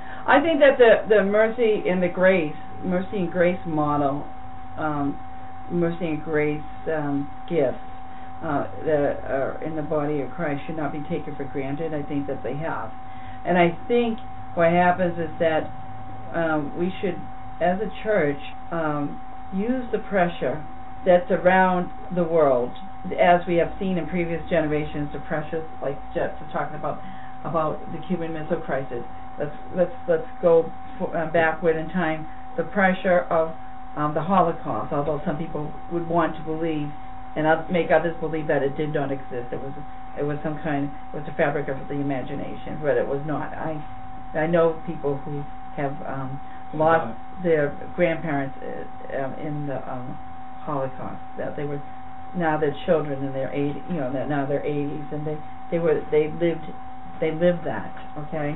I think that the the mercy and the grace, mercy and grace model, um, mercy and grace um, gifts uh, that are in the body of Christ should not be taken for granted. I think that they have, and I think what happens is that um, we should, as a church, um, use the pressure that's around the world, as we have seen in previous generations, the pressures like Jets are talking about about the Cuban Missile Crisis. Let's let's let's go for, uh, backward in time. The pressure of um, the Holocaust, although some people would want to believe and make others believe that it did not exist. It was it was some kind it was a fabric of the imagination, but it was not. I I know people who have um, lost their grandparents uh, um, in the um, Holocaust. That they were now their children in their eighties, you know, now their eighties, and they they were they lived they lived that. Okay.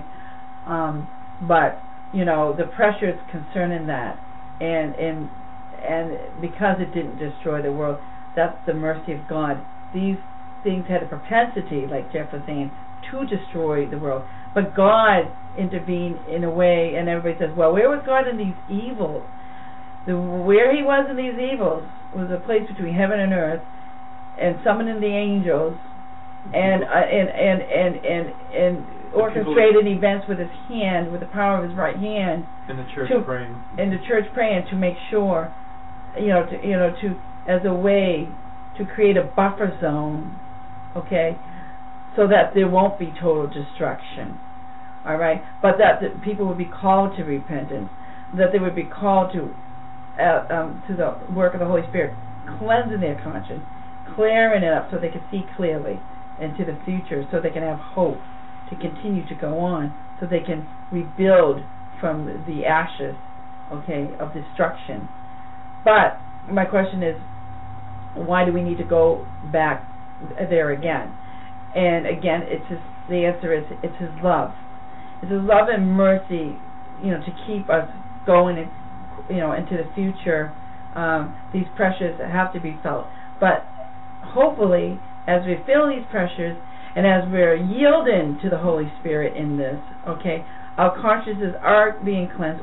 Um, but you know the pressures concerning that, and and and because it didn't destroy the world, that's the mercy of God. These things had a propensity, like Jeff was saying, to destroy the world, but God intervened in a way, and everybody says, well, where was God in these evils? The where He was in these evils was a place between heaven and earth, and summoning the angels, and uh, and and and and and. orchestrated events with His hand, with the power of His right hand, in the church to, praying, in the church praying to make sure, you know, to you know, to as a way to create a buffer zone, okay, so that there won't be total destruction, all right, but that the people would be called to repentance, that they would be called to, uh, um, to the work of the Holy Spirit, cleansing their conscience, clearing it up so they can see clearly into the future, so they can have hope to continue to go on, so they can rebuild from the ashes, okay, of destruction. But my question is, why do we need to go back there again? And again, it's his, the answer is it's His love. It's His love and mercy, you know, to keep us going, and you know, into the future. Um, these pressures have to be felt, but hopefully, as we feel these pressures, and as we're yielding to the Holy Spirit in this, okay, our consciences are being cleansed.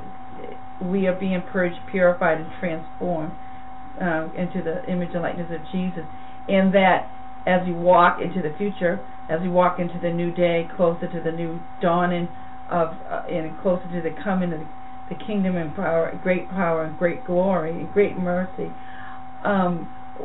We are being purged, purified, and transformed um, into the image and likeness of Jesus. And that as we walk into the future, as we walk into the new day, closer to the new dawning of, uh, and closer to the coming of the, the kingdom and power, great power and great glory and great mercy, um,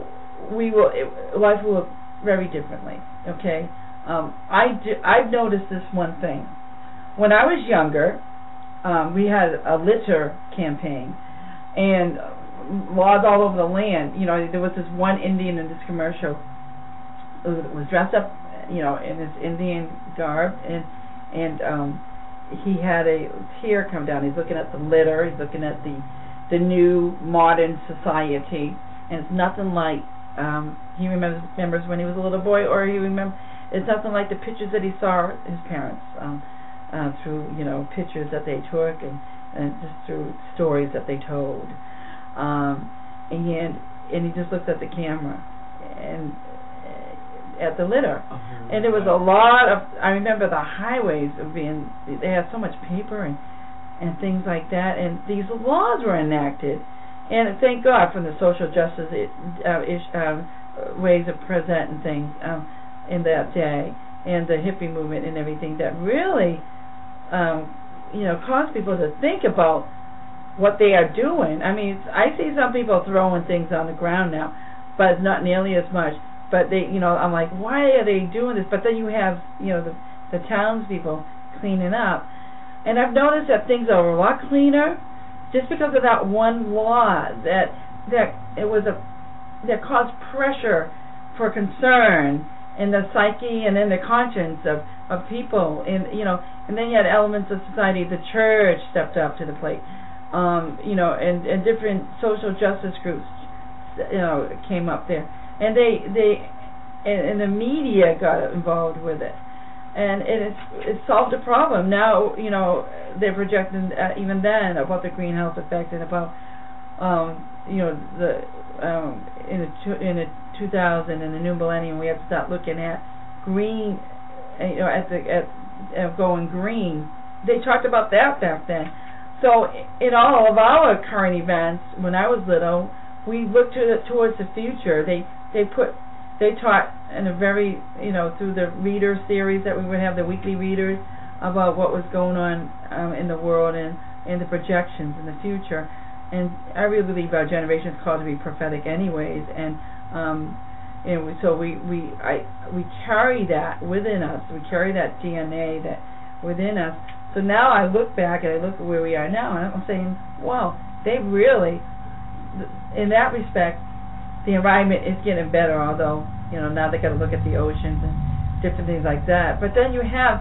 we will it, life will look very differently. Okay. Um, I do, I've noticed this one thing. When I was younger, um, we had a litter campaign, and laws all over the land. You know, there was this one Indian in this commercial who was dressed up, you know, in his Indian garb, and and um, he had a tear come down. He's looking at the litter. He's looking at the the new modern society, and it's nothing like um, he remembers remembers when he was a little boy, or he remembers. It's nothing like the pictures that he saw his parents um, uh, through, you know, pictures that they took and, and just through stories that they told. Um, and and he just looks at the camera, and at the litter. Uh-huh. And there was a lot of, I remember the highways of being, they had so much paper and, and things like that, and these laws were enacted. And thank God for the social justice it, uh, ish, um, ways of presenting things um, in that day, and the hippie movement and everything that really, um, you know, caused people to think about what they are doing. I mean, I see some people throwing things on the ground now, but not nearly as much. But they, you know, I'm like, why are they doing this? But then you have, you know, the the townspeople cleaning up, and I've noticed that things are a lot cleaner just because of that one law that that it was a that caused pressure for concern in the psyche and in the conscience of of people, and you know, and then you had elements of society. The church stepped up to the plate, um, you know, and and different social justice groups, you know, came up there. And they, they, and, and the media got involved with it, and it it solved a problem. Now, you know, they're projecting uh, even then about the greenhouse effect and about, um, you know, the um, in a two, in a two thousand in the new millennium we have to start looking at green, uh, you know, at the at uh, going green. They talked about that back then. So in all of our current events, when I was little, we looked to the, towards the future. They They put, they taught in a very, you know, through the reader series that we would have, the weekly readers, about what was going on um, in the world and, and the projections in the future. And I really believe our generation is called to be prophetic anyways. And um, and we, so we we I we carry that within us. We carry that D N A that within us. So now I look back and I look at where we are now, and I'm saying, wow, they really, in that respect, the environment is getting better, although, you know, now they got to look at the oceans and different things like that. But then you have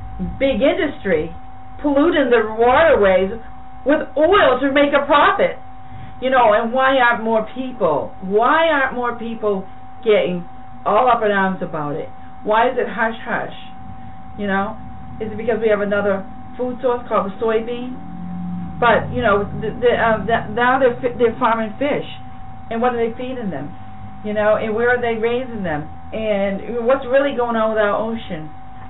big industry polluting the waterways with oil to make a profit. You know, and why aren't more people? Why aren't more people getting all up in arms about it? Why is it hush hush? You know, is it because we have another food source called the soybean? But you know, the, the, uh, the, now they're they're farming fish. And what are they feeding them? You know, and where are they raising them? And what's really going on with our ocean?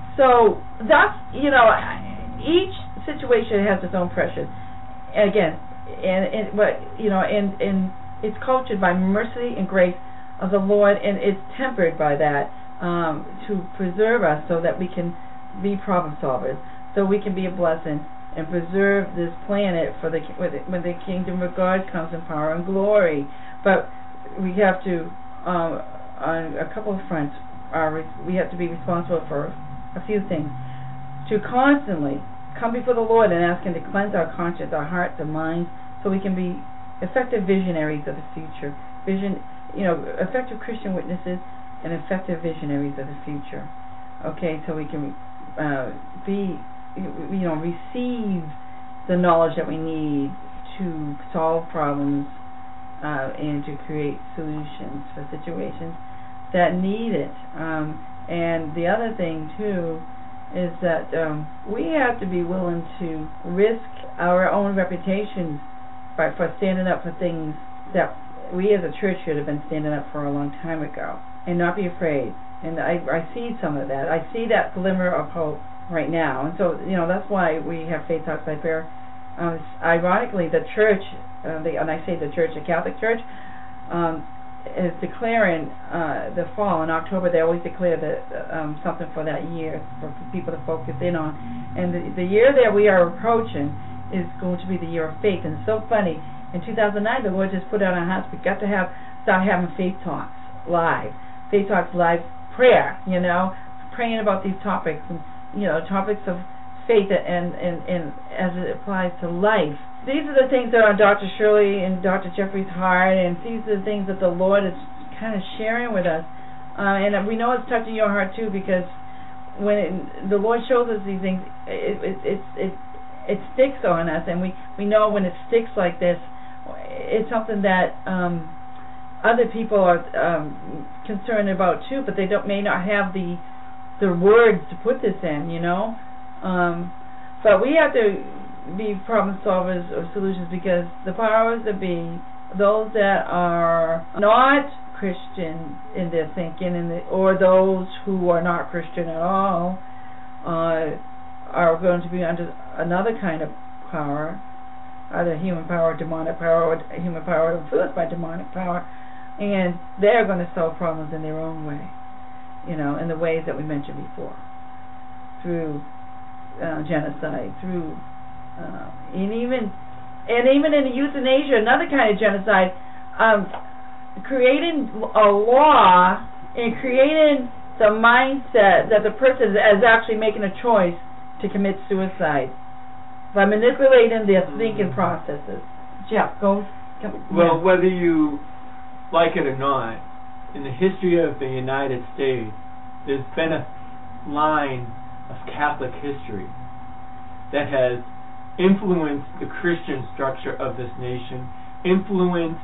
So that's, you know, each situation has its own pressures. Again, and, and but you know, and, and it's cultured by mercy and grace of the Lord, and it's tempered by that um, to preserve us so that we can be problem solvers, so we can be a blessing and preserve this planet for the when the kingdom of God comes in power and glory. But we have to, um, on a couple of fronts, are we have to be responsible for a few things. To constantly come before the Lord and ask Him to cleanse our conscience, our hearts, our minds, so we can be effective visionaries of the future. Vision, you know, effective Christian witnesses and effective visionaries of the future. Okay, so we can uh, be, you know, receive the knowledge that we need to solve problems. Uh, and to create solutions for situations that need it. Um, and the other thing, too, is that um, we have to be willing to risk our own reputations by, for standing up for things that we as a church should have been standing up for a long time ago, and not be afraid. And I, I see some of that. I see that glimmer of hope right now. And so, you know, that's why we have Faith Talks by Prayer. Uh, ironically, the church, Uh, the, and I say the church, the Catholic Church, um, is declaring uh, the fall in October. They always declare that um, something for that year for people to focus in on. And the, the year that we are approaching is going to be the year of faith. And it's so funny. In two thousand nine, the Lord just put out on our hearts, we got to have start having Faith Talks live, Faith Talks live prayer. You know, praying about these topics and you know topics of faith and and and as it applies to life. These are the things that are on Doctor Shirley and Doctor Jeffrey's heart, and these are the things that the Lord is kind of sharing with us. Uh, and we know it's touching your heart too, because when it, the Lord shows us these things, it it it it, it sticks on us, and we, we know when it sticks like this, it's something that um, other people are um, concerned about too, but they don't may not have the the words to put this in, you know. Um, but we have to be problem solvers of solutions, because the powers that be, those that are not Christian in their thinking, and the, or those who are not Christian at all uh, are going to be under another kind of power, either human power, demonic power, or human power influenced by demonic power, and they're going to solve problems in their own way, you know, in the ways that we mentioned before, through uh, genocide, through uh, and even and even in euthanasia, another kind of genocide, um, creating a law and creating the mindset that the person is actually making a choice to commit suicide by manipulating their thinking processes. Jeff, go. Come, well, yeah. whether you like it or not, in the history of the United States, there's been a line of Catholic history that has influenced the Christian structure of this nation, influenced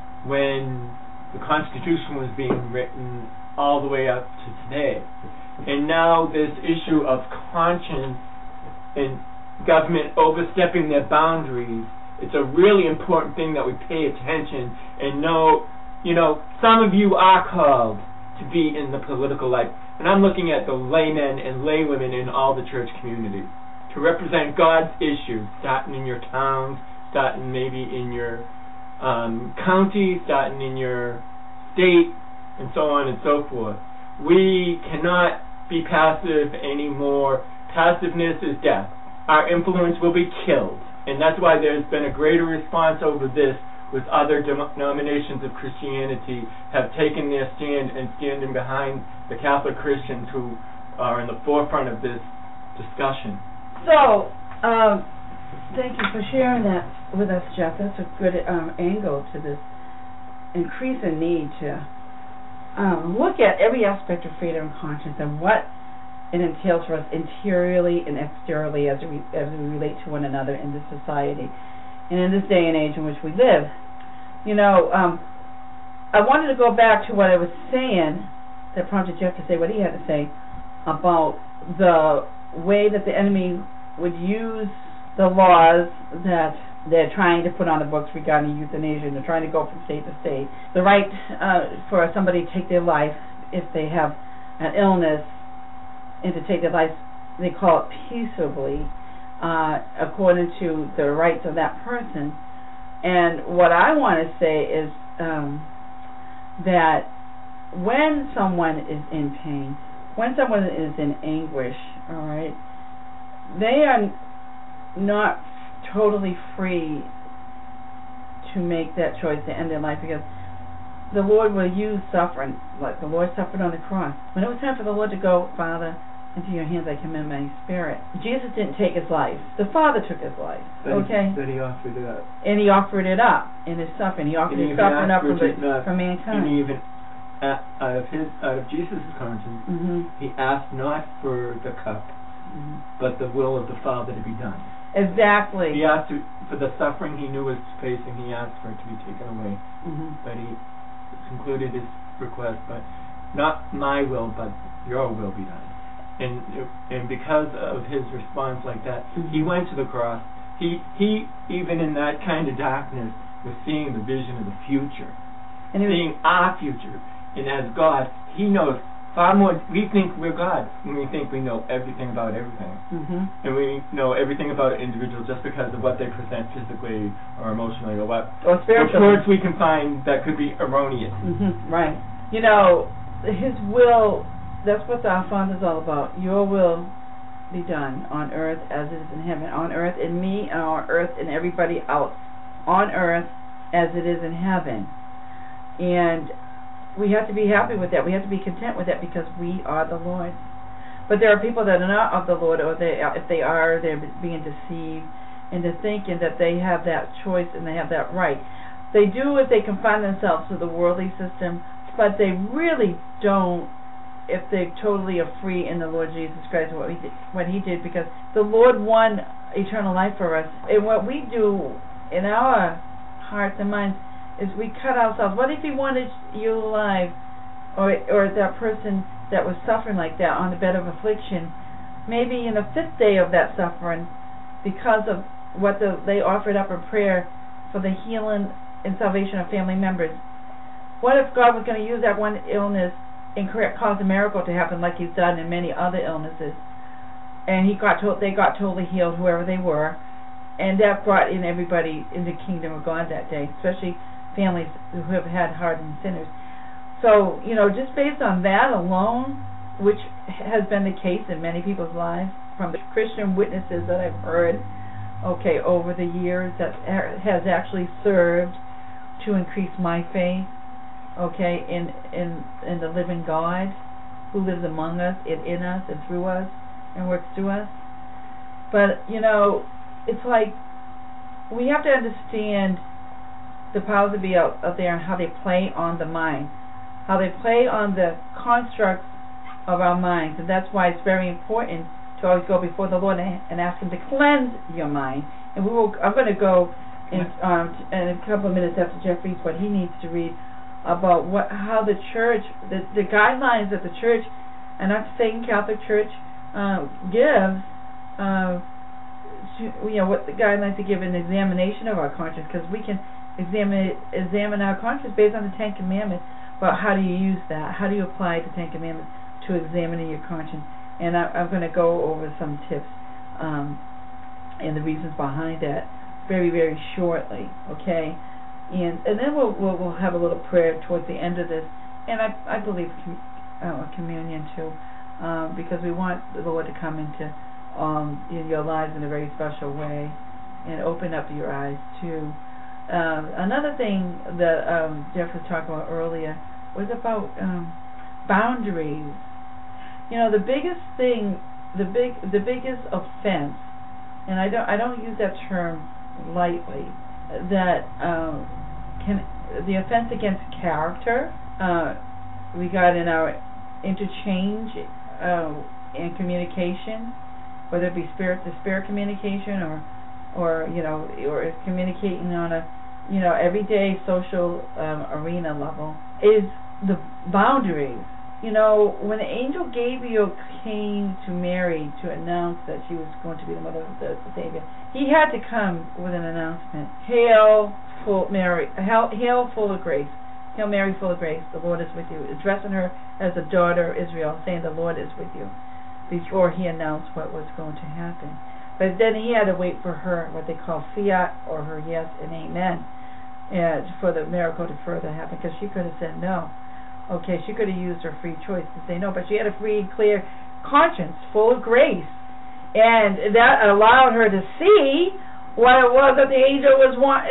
when the Constitution was being written all the way up to today. And now this issue of conscience and government overstepping their boundaries, it's a really important thing that we pay attention and know, you know, some of you are called to be in the political life. And I'm looking at the laymen and laywomen in all the church communities to represent God's issues, starting in your towns, starting maybe in your um, county, starting in your state, and so on and so forth. We cannot be passive anymore. Passiveness is death. Our influence will be killed. And that's why there's been a greater response over this with other denominations of Christianity have taken their stand and standing behind the Catholic Christians who are in the forefront of this discussion. So, um, thank you for sharing that with us, Jeff. That's a good um, angle to this increasing need to um, look at every aspect of freedom of conscience and what it entails for us interiorly and exteriorly as we, as we relate to one another in this society and in this day and age in which we live. You know, um, I wanted to go back to what I was saying that prompted Jeff to say what he had to say about the way that the enemy would use the laws that they're trying to put on the books regarding euthanasia, and they're trying to go from state to state. The right uh, for somebody to take their life if they have an illness and to take their life, they call it peaceably, uh, according to the rights of that person. And what I want to say is um, that when someone is in pain, when someone is in anguish, all right, they are not totally free to make that choice to end their life, because the Lord will use suffering, like the Lord suffered on the cross. When it was time for the Lord to go, Father, into your hands I commend my spirit, Jesus didn't take his life. The Father took his life. But okay? He, but he offered it up. And he offered it up in his suffering. He offered his suffering up for, the, for mankind. And even uh, out of his, out of Jesus' conscience, mm-hmm. he asked not for the cup, mm-hmm. but the will of the Father to be done. Exactly. He asked to, for the suffering he knew was facing, he asked for it to be taken away. Mm-hmm. But he concluded his request, but not my will, but your will be done. And and because of his response like that, mm-hmm. he went to the cross. He he even in that kind of darkness was seeing the vision of the future, and he was seeing our future. And as God, he knows far more. We think we're God when we think we know everything about everything, mm-hmm. and we know everything about individuals just because of what they present physically or emotionally or what or spiritually. reports we can find that could be erroneous. Mm-hmm. Right. You know, his will. That's what our Father is all about. Your will be done on earth as it is in heaven. On earth in me, and on earth in everybody else. On earth as it is in heaven. And we have to be happy with that. We have to be content with that because we are the Lord. But there are people that are not of the Lord, or they, if they are, they're being deceived into thinking that they have that choice and they have that right. They do if they confine themselves to the worldly system, but they really don't if they totally are free in the Lord Jesus Christ, what, we did, what he did, because the Lord won eternal life for us. And what we do in our hearts and minds is we cut ourselves. What if he wanted you alive, or or that person that was suffering like that on the bed of affliction, maybe in the fifth day of that suffering, because of what the, they offered up in prayer for the healing and salvation of family members, What if God was going to use that one illness and cause a miracle to happen like He's done in many other illnesses, and He got to, they got totally healed, whoever they were, and that brought in everybody in the kingdom of God that day, especially families who have had hardened sinners. So, you know, just based on that alone, which has been the case in many people's lives, from the Christian witnesses that I've heard, okay, over the years, that has actually served to increase my faith, okay, in in in the living God who lives among us, in, in us, and through us, and works through us. But, you know, it's like we have to understand the powers that be out, out there and how they play on the mind, how they play on the constructs of our minds. And that's why it's very important to always go before the Lord and, and ask Him to cleanse your mind. And we will. I'm going to go in, um, in a couple of minutes after Jeff reads what he needs to read about what how the church, the, the guidelines that the church, and not saying Catholic Church, uh, gives, uh, to, you know, what the guidelines to give an examination of our conscience, because we can examine examine our conscience based on the Ten Commandments. But how do you use that? How do you apply the Ten Commandments to examining your conscience? And I, I'm going to go over some tips um, and the reasons behind that very, very shortly. Okay, and and then we'll we'll, we'll have a little prayer towards the end of this, and I I believe com- uh, communion too, um, because we want the Lord to come into um, in your lives in a very special way, and open up your eyes too. Um, another thing that um, Jeff was talking about earlier was about um, boundaries. You know, the biggest thing, the big, the biggest offense, and I don't, I don't use that term lightly, that um, can the offense against character uh, we got in our interchange uh, and communication, whether it be spirit to spirit communication or, or you know, or communicating on a, you know, everyday social um, arena level, is the boundaries. You know, when the angel Gabriel came to Mary to announce that she was going to be the mother of the Savior, he had to come with an announcement. Hail, full Mary, hail, hail full of grace. Hail Mary, full of grace, the Lord is with you. Addressing her as a daughter of Israel, saying the Lord is with you, before he announced what was going to happen. But then he had to wait for her, what they call fiat, or her yes and amen, and for the miracle to further happen, because she could have said no. Okay, she could have used her free choice to say no, but she had a free, clear conscience, full of grace, and that allowed her to see what it was that the angel was want,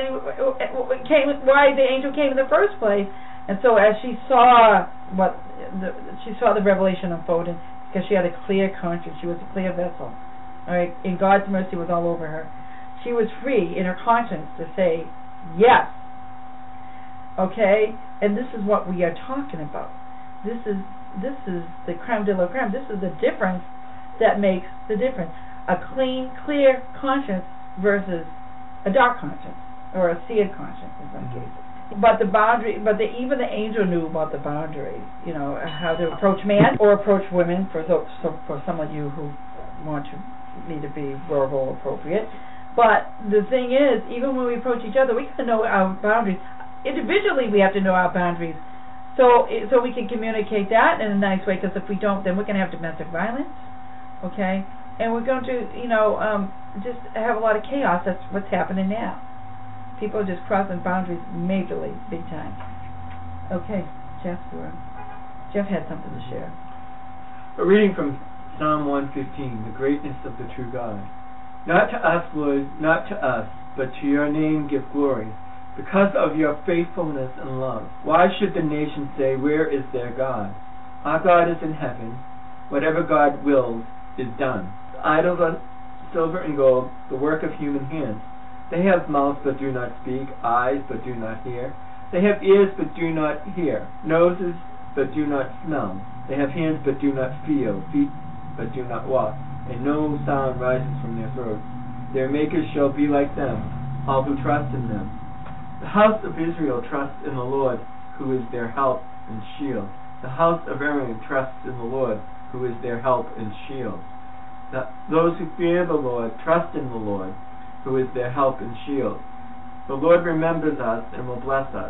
came, why the angel came in the first place. And so, as she saw what the, she saw the revelation unfolding, because she had a clear conscience, she was a clear vessel. All right, and God's mercy was all over her. She was free in her conscience to say yes. Okay, and this is what we are talking about. This is this is the creme de la creme. This is the difference that makes the difference. A clean, clear conscience versus a dark conscience, or a seared conscience in some cases. But the boundary, but the, even the angel knew about the boundaries. You know, how to approach man or approach women. For so, so for some of you who want to, me to be verbal appropriate. But the thing is, even when we approach each other, we have to know our boundaries. Individually, we have to know our boundaries, so so we can communicate that in a nice way. Because if we don't, then we're going to have domestic violence, okay? And we're going to, you know, um, just have a lot of chaos. That's what's happening now. People are just crossing boundaries majorly, big time. Okay, Jeff, you're, Jeff had something to share. A reading from Psalm one fifteen, the greatness of the true God. Not to us, Lord, not to us, but to your name give glory, because of your faithfulness and love. Why should the nations say, where is their God? Our God is in heaven. Whatever God wills is done. The idols are silver and gold, the work of human hands. They have mouths but do not speak, eyes but do not hear. They have ears but do not hear, noses but do not smell. They have hands but do not feel, feet but do not walk, and no sound rises from their throats. Their makers shall be like them, all who trust in them. The house of Israel trusts in the Lord, who is their help and shield. The house of Aaron trusts in the Lord, who is their help and shield. The, those who fear the Lord trust in the Lord, who is their help and shield. The Lord remembers us and will bless us.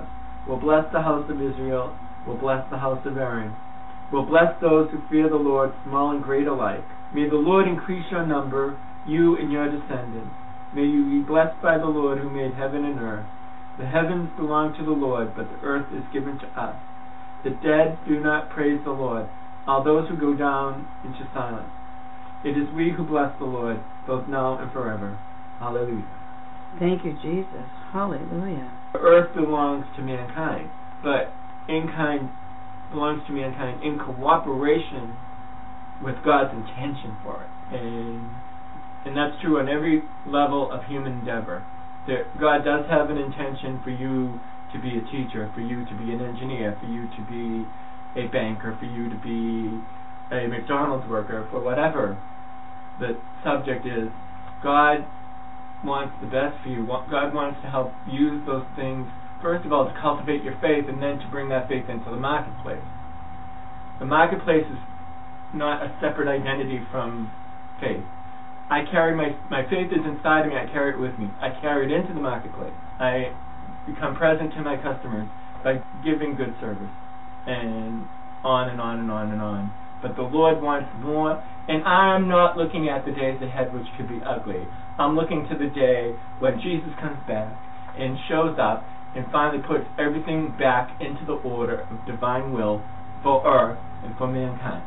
will bless the house of Israel, will bless the house of Aaron, will bless those who fear the Lord, small and great alike. May the Lord increase your number, you and your descendants. May you be blessed by the Lord who made heaven and earth. The heavens belong to the Lord, but the earth is given to us. The dead do not praise the Lord, all those who go down into silence. It is we who bless the Lord, both now and forever. Hallelujah. Thank you, Jesus. Hallelujah. The earth belongs to mankind, but mankind belongs to mankind in cooperation with God's intention for it. And and that's true on every level of human endeavor. There, God does have an intention for you to be a teacher, for you to be an engineer, for you to be a banker, for you to be a McDonald's worker, for whatever the subject is. God wants the best for you. God wants to help use those things, first of all, to cultivate your faith, and then to bring that faith into the marketplace. The marketplace is not a separate identity from faith. I carry my my faith is inside of me. I carry it with me. I carry it into the marketplace. I become present to my customers by giving good service, and on and on and on and on. But the Lord wants more, and I'm not looking at the days ahead, which could be ugly. I'm looking to the day when Jesus comes back and shows up and finally puts everything back into the order of divine will for earth and for mankind.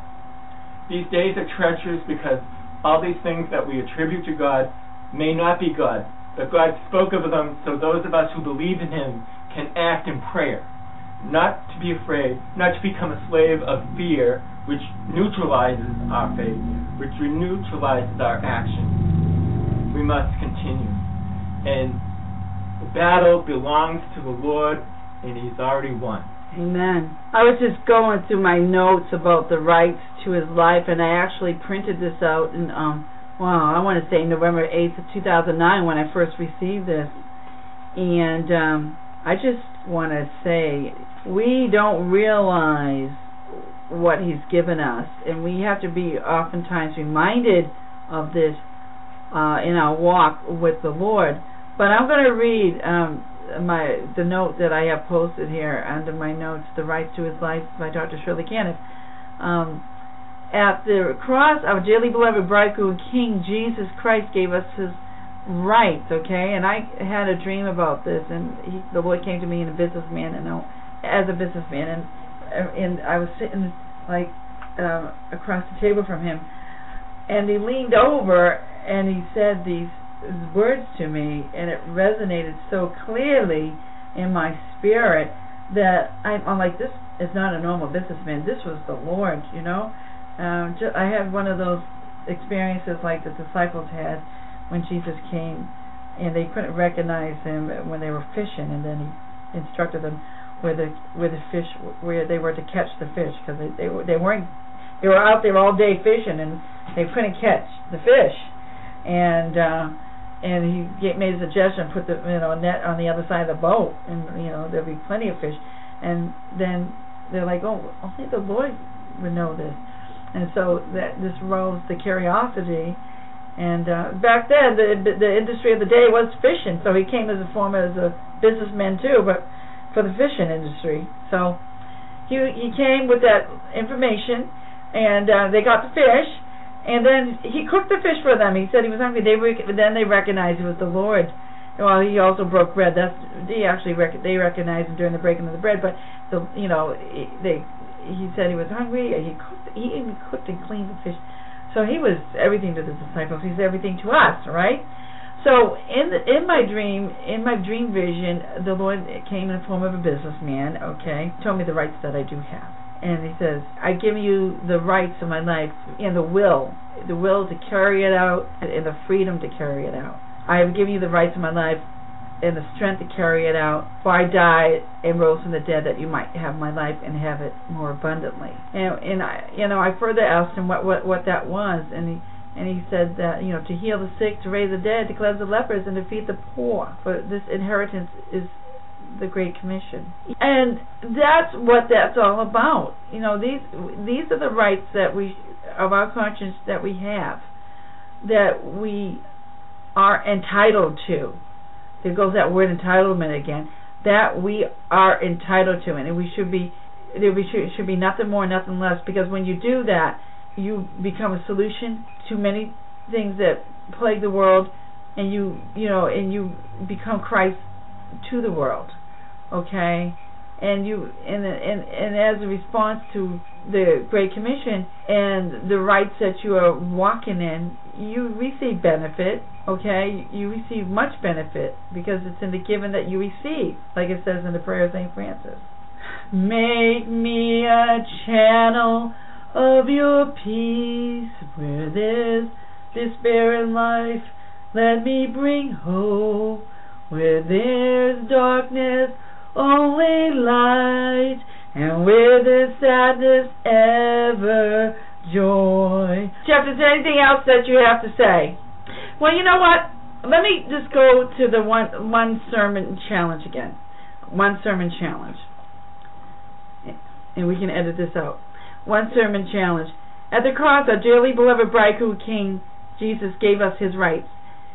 These days are treacherous because all these things that we attribute to God may not be God, but God spoke of them so those of us who believe in Him can act in prayer, not to be afraid, not to become a slave of fear, which neutralizes our faith, which neutralizes our action. We must continue. And the battle belongs to the Lord, and He's already won. Amen. I was just going through my notes about the rights to his life, and I actually printed this out in, um, wow, I want to say November eighth of two thousand nine when I first received this. And um, I just want to say, we don't realize what He's given us, and we have to be oftentimes reminded of this uh, in our walk with the Lord. But I'm going to read um, my the note that I have posted here under my notes, The Rights to His Life by Doctor Shirley Caniff. Um, at the cross, our dearly beloved bridegroom King Jesus Christ gave us His rights, okay? And I had a dream about this, and he, the Lord came to me in a businessman, and I, as a businessman, and and I was sitting like uh, across the table from him, and he leaned over and he said these words to me, and it resonated so clearly in my spirit that I'm, I'm like, this is not a normal businessman. This was the Lord, you know. Um, just, I had one of those experiences like the disciples had when Jesus came, and they couldn't recognize Him when they were fishing, and then He instructed them where the where the fish where they were to catch the fish, because they they, were, they weren't they were out there all day fishing, and they couldn't catch the fish, and uh, and He made a suggestion, put the you know net on the other side of the boat, and you know there'll be plenty of fish, and then they're like, oh, only the Lord would know this, and so that this rose the curiosity. And uh, back then, the the industry of the day was fishing, so he came as a form as a businessman too, but for the fishing industry. So he he came with that information, and uh, they got the fish, and then he cooked the fish for them. He said he was hungry. They rec- then they recognized it was the Lord. Well, he also broke bread. That's they actually rec- they recognized him during the breaking of the bread. But the you know they he said he was hungry. And he cooked. He even cooked and cleaned the fish. So He was everything to the disciples. He's everything to us, right? So in the, in my dream, in my dream vision, the Lord came in the form of a businessman, okay, told me the rights that I do have. And He says, I give you the rights of my life and the will, the will to carry it out and the freedom to carry it out. I have given you the rights of my life and the strength to carry it out. For I died and rose from the dead that you might have my life and have it more abundantly. And, and I, you know, I further asked him what, what, what that was, and he and he said that, you know, to heal the sick, to raise the dead, to cleanse the lepers, and to feed the poor. For this inheritance is the Great Commission. And that's what that's all about. You know, these these are the rights that we of our conscience that we have, that we are entitled to. There goes that word entitlement again. that we are entitled to, and we should be there we should, should be nothing more, nothing less, because when you do that, you become a solution to many things that plague the world, and you you know and you become Christ to the world, okay? And you and and and as a response to the Great Commission and the rights that you are walking in, you receive benefit, okay? You receive much benefit because it's in the giving that you receive, like it says in the prayer of Saint Francis. Make me a channel of your peace where there's despair in life. Let me bring hope where there's darkness, only light, and where there's sadness, ever joy. Jeff, is there anything else that you have to say? Well, you know what? Let me just go to the one one sermon challenge again. One sermon challenge. And we can edit this out. One sermon challenge. At the cross, our dearly beloved bridegroom King Jesus gave us his rights.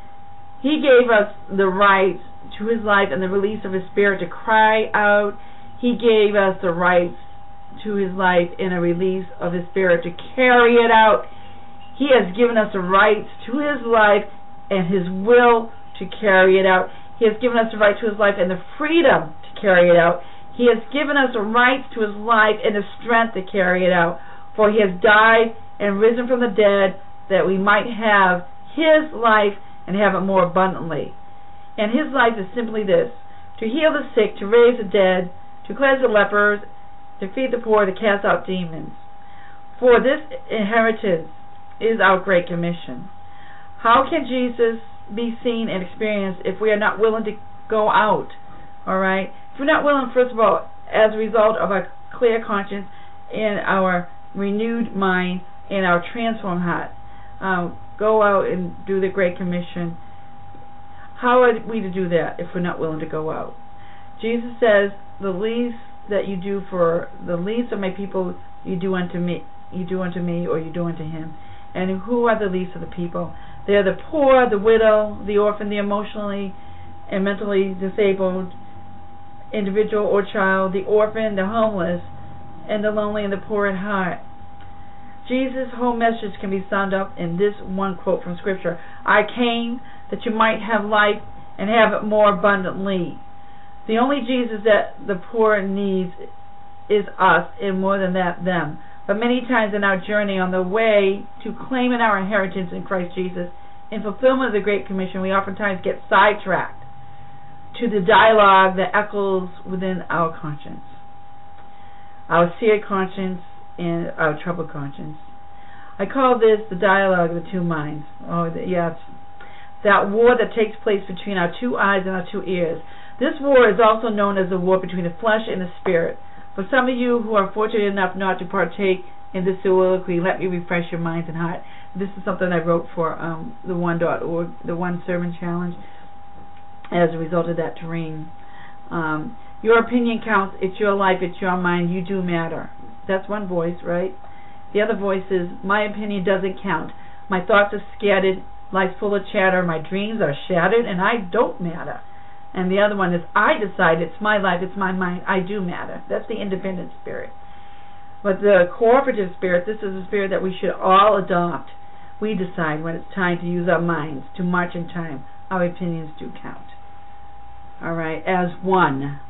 He gave us the right to his life and the release of his spirit to cry out. He gave us the rights to his life and a release of his spirit to carry it out. He has given us the rights to his life and his will to carry it out. He has given us the right to his life and the freedom to carry it out. He has given us the rights to his life and the strength to carry it out. For he has died and risen from the dead that we might have his life and have it more abundantly. And his life is simply this: to heal the sick, to raise the dead, to cleanse the lepers, to feed the poor, to cast out demons. For this inheritance is our Great Commission. How can Jesus be seen and experienced if we are not willing to go out? All right? If we're not willing, first of all, as a result of our clear conscience and our renewed mind and our transformed heart, um, go out and do the Great Commission. How are we to do that if we're not willing to go out? Jesus says, the least that you do for the least of my people, you do unto me, you do unto me, or you do unto him. And who are the least of the people? They are the poor, the widow, the orphan, the emotionally and mentally disabled individual or child, the orphan, the homeless, and the lonely and the poor at heart. Jesus' whole message can be summed up in this one quote from Scripture: I came that you might have life and have it more abundantly. The only Jesus that the poor needs is us, and more than that, them. But many times in our journey on the way to claiming our inheritance in Christ Jesus, in fulfillment of the Great Commission, we oftentimes get sidetracked to the dialogue that echoes within our conscience, our seared conscience and our troubled conscience. I call this the dialogue of the two minds. Oh, the, yes, that war that takes place between our two eyes and our two ears. This war is also known as the war between the flesh and the spirit. For some of you who are fortunate enough not to partake in this soliloquy, let me refresh your minds and heart. This is something I wrote for um, the one dot org, the One Sermon Challenge, as a result of that terrain. Um, your opinion counts. It's your life. It's your mind. You do matter. That's one voice, right? The other voice is, my opinion doesn't count. My thoughts are scattered. Life's full of chatter. My dreams are shattered, and I don't matter. And the other one is, I decide. It's my life. It's my mind. I do matter. That's the independent spirit. But the cooperative spirit, this is a spirit that we should all adopt. We decide when it's time to use our minds, to march in time. Our opinions do count. All right, as one.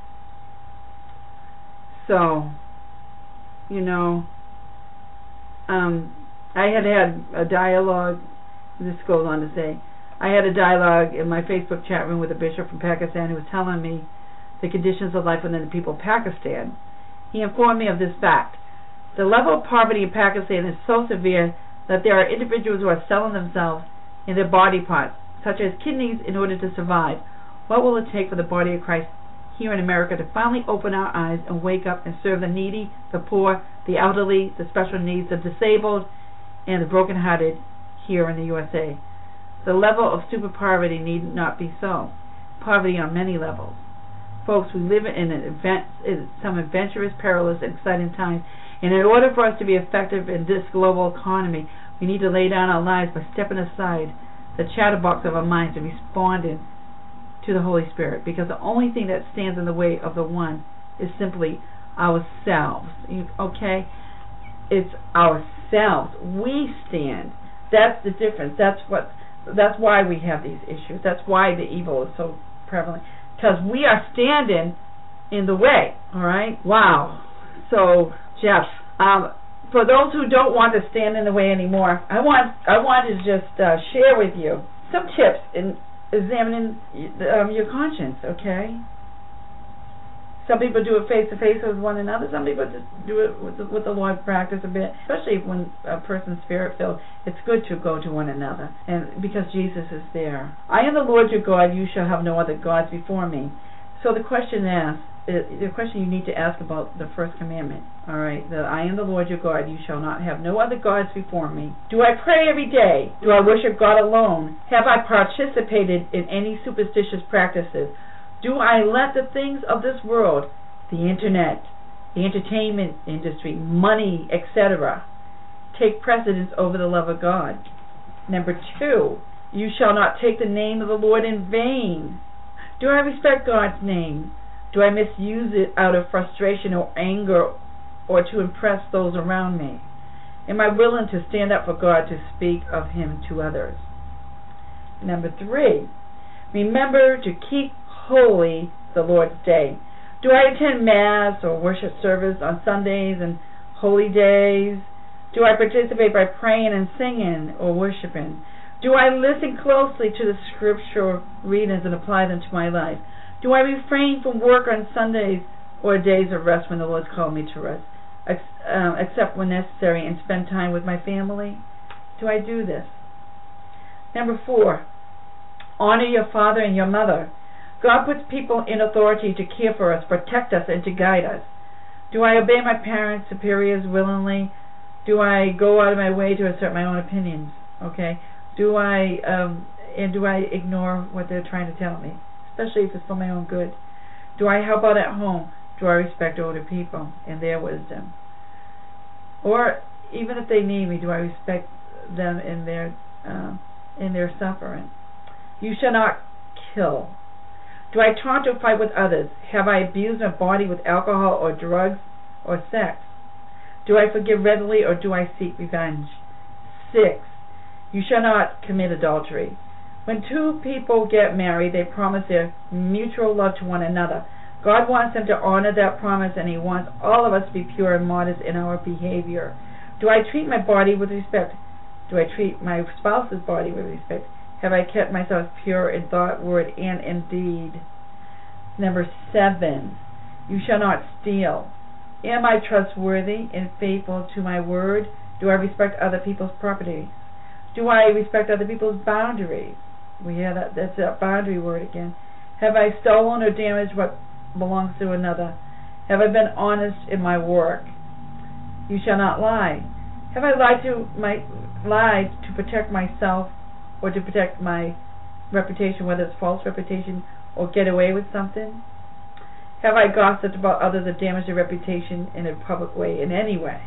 So, you know, um, I had had a dialogue, this goes on to say, I had a dialogue in my Facebook chat room with a bishop from Pakistan who was telling me the conditions of life within the people of Pakistan. He informed me of this fact. The level of poverty in Pakistan is so severe that there are individuals who are selling themselves in their body parts, such as kidneys, in order to survive. What will it take for the body of Christ here in America to finally open our eyes and wake up and serve the needy, the poor, the elderly, the special needs, the disabled, and the brokenhearted here in the U S A? The level of super poverty need not be so. Poverty on many levels. Folks, we live in an event, in some adventurous, perilous, and exciting times. And in order for us to be effective in this global economy, we need to lay down our lives by stepping aside the chatterbox of our minds and responding to the Holy Spirit, because the only thing that stands in the way of the one is simply ourselves. Okay? It's ourselves. We stand. That's the difference. That's what. That's why we have these issues. That's why the evil is so prevalent, because we are standing in the way. All right? Wow. So, Jeff, um, for those who don't want to stand in the way anymore, I want I want to just uh, share with you some tips in examining um, your conscience. Okay? Some people do it face to face with one another. Some people just do it with the, with the Lord, practice a bit. Especially when a person's spirit filled, it's good to go to one another, and because Jesus is there. I am the Lord your God. You shall have no other gods before me. So the question asked, the question you need to ask about the first commandment. All right, that I am the Lord your God. You shall not have no other gods before me. Do I pray every day? Do I worship God alone? Have I participated in any superstitious practices? Do I let the things of this world, the internet, the entertainment industry, money, et cetera, take precedence over the love of God? Number two, you shall not take the name of the Lord in vain. Do I respect God's name? Do I misuse it out of frustration or anger or to impress those around me? Am I willing to stand up for God to speak of Him to others? Number three, remember to keep holy the Lord's day. Do I attend Mass or worship service on Sundays and holy days? Do I participate by praying and singing or worshiping? Do I listen closely to the scripture readings and apply them to my life? Do I refrain from work on Sundays or days of rest when the Lord's called me to rest, ex- uh, except when necessary, and spend time with my family? Do I do this? Number four, honor your father and your mother. God puts people in authority to care for us, protect us, and to guide us. Do I obey my parents, superiors willingly? Do I go out of my way to assert my own opinions? Okay. Do I um, and do I ignore what they're trying to tell me, especially if it's for my own good? Do I help out at home? Do I respect older people and their wisdom? Or even if they need me, do I respect them in their uh, in their suffering? You shall not kill. Do I taunt or fight with others? Have I abused my body with alcohol or drugs or sex? Do I forgive readily or do I seek revenge? Six, you shall not commit adultery. When two people get married, they promise their mutual love to one another. God wants them to honor that promise, and He wants all of us to be pure and modest in our behavior. Do I treat my body with respect? Do I treat my spouse's body with respect? Have I kept myself pure in thought, word, and in deed? Number seven, you shall not steal. Am I trustworthy and faithful to my word? Do I respect other people's property? Do I respect other people's boundaries? We hear that, that's that boundary word again. Have I stolen or damaged what belongs to another? Have I been honest in my work? You shall not lie. Have I lied to my lied to protect myself or to protect my reputation, whether it's false reputation or get away with something? Have I gossiped about others or damaged their reputation in a public way in any way?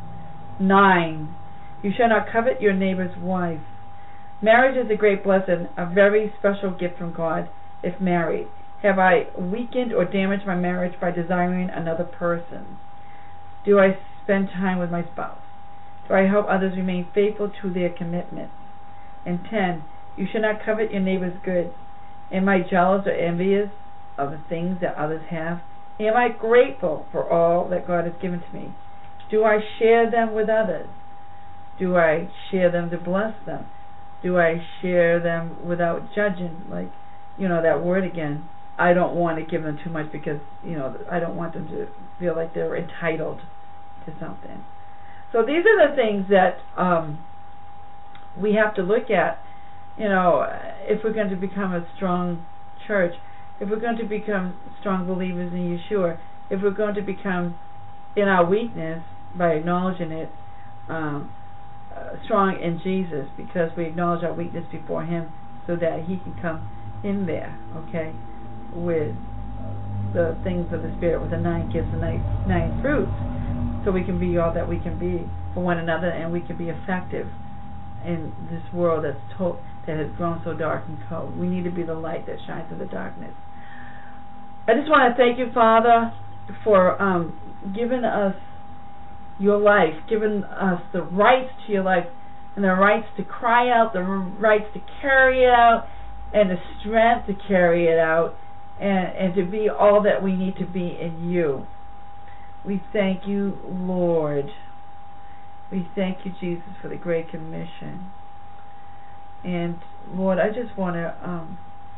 Nine, you shall not covet your neighbor's wife. Marriage is a great blessing, a very special gift from God if married. Have I weakened or damaged my marriage by desiring another person? Do I spend time with my spouse? Do I help others remain faithful to their commitments? And ten, you shall not covet your neighbor's goods. Am I jealous or envious of the things that others have? Am I grateful for all that God has given to me? Do I share them with others? Do I share them to bless them? Do I share them without judging? Like, you know, that word again. I don't want to give them too much because, you know, I don't want them to feel like they're entitled to something. So these are the things that um, we have to look at, you know, if we're going to become a strong church, if we're going to become strong believers in Yeshua, if we're going to become, in our weakness, by acknowledging it, um, uh, strong in Jesus, because we acknowledge our weakness before Him so that He can come in there, okay, with the things of the Spirit, with the nine gifts and nine, nine fruits, so we can be all that we can be for one another, and we can be effective in this world that's to- that has grown so dark and cold. We need to be the light that shines in the darkness. I just want to thank you, Father, for um, giving us your life, giving us the rights to your life, and the rights to cry out, the rights to carry it out, and the strength to carry it out, and, and to be all that we need to be in you. We thank you, Lord. We thank you, Jesus, for the Great Commission. And, Lord, I just want to um,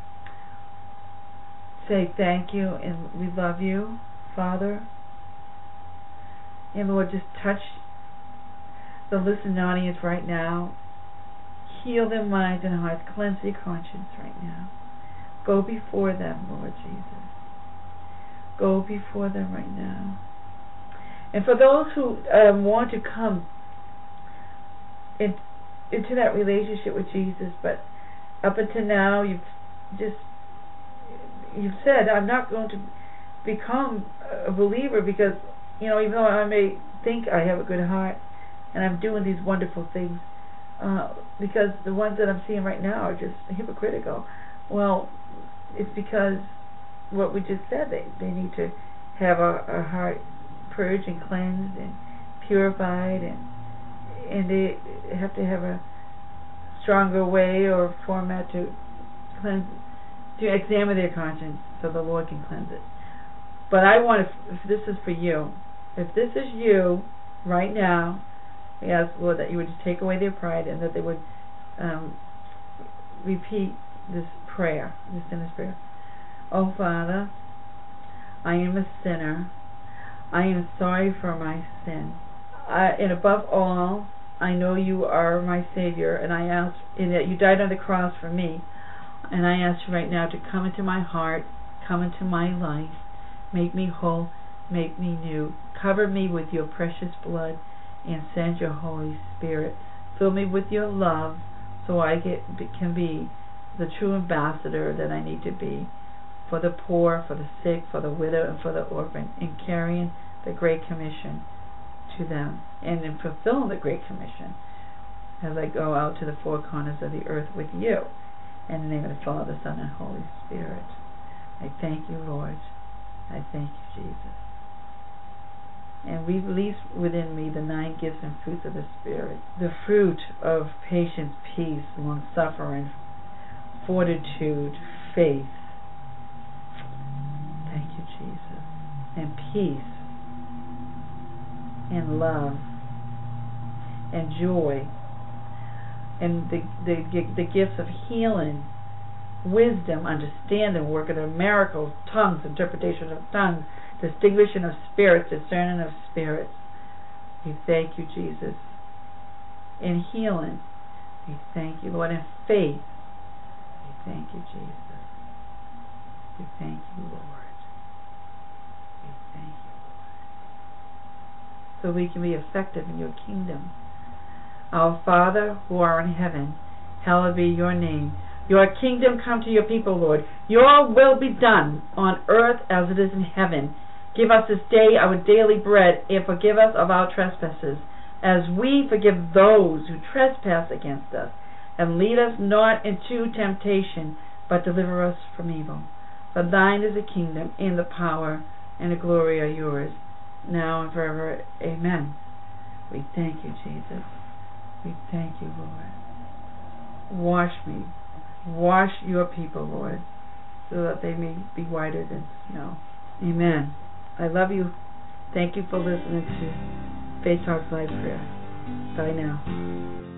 say thank you, and we love you, Father. And, Lord, just touch the listening audience right now. Heal their minds and hearts. Cleanse their conscience right now. Go before them, Lord Jesus. Go before them right now. And for those who um, want to come in, into that relationship with Jesus, but up until now you've just you've said, I'm not going to become a believer because, you know, even though I may think I have a good heart and I'm doing these wonderful things, uh, because the ones that I'm seeing right now are just hypocritical. Well, it's because what we just said, they, they need to have a, a heart purged and cleansed and purified, and and they have to have a stronger way or format to cleanse, to examine their conscience so the Lord can cleanse it. But I want to, if this is for you, if this is you right now, I ask, Lord, that you would just take away their pride and that they would um, repeat this prayer, this sinner's prayer. Oh, Father, I am a sinner. I am sorry for my sin. I, and above all, I know you are my Savior, and I ask, and that you died on the cross for me. And I ask you right now to come into my heart, come into my life, make me whole, make me new. Cover me with your precious blood, and send your Holy Spirit. Fill me with your love, so I get can be the true ambassador that I need to be for the poor, for the sick, for the widow, and for the orphan, in carrying the Great Commission to them, and in fulfilling the Great Commission as I go out to the four corners of the earth with you. In the name of the Father, Son, and Holy Spirit. I thank you, Lord. I thank you, Jesus. And we release within me the nine gifts and fruits of the Spirit. The fruit of patience, peace, long-suffering, fortitude, faith. Thank you, Jesus. And peace, and love, and joy, and the, the, the gifts of healing, wisdom, understanding, working of miracles, tongues, interpretation of tongues, distinguishing of spirits, discerning of spirits. We thank you, Jesus. In healing, we thank you, Lord. In faith, we thank you, Jesus. We thank you, Lord. We thank you, Lord. So we can be effective in your kingdom. Our Father, who art in heaven, hallowed be your name. Your kingdom come to your people, Lord. Your will be done on earth as it is in heaven. Give us this day our daily bread, and forgive us of our trespasses, as we forgive those who trespass against us. And lead us not into temptation, but deliver us from evil. For thine is the kingdom, and the power, and the glory are yours, now and forever. Amen. We thank you, Jesus. We thank you, Lord. Wash me. Wash your people, Lord, so that they may be whiter than snow. Amen. I love you. Thank you for listening to Faith Talks Live Prayer. Bye now.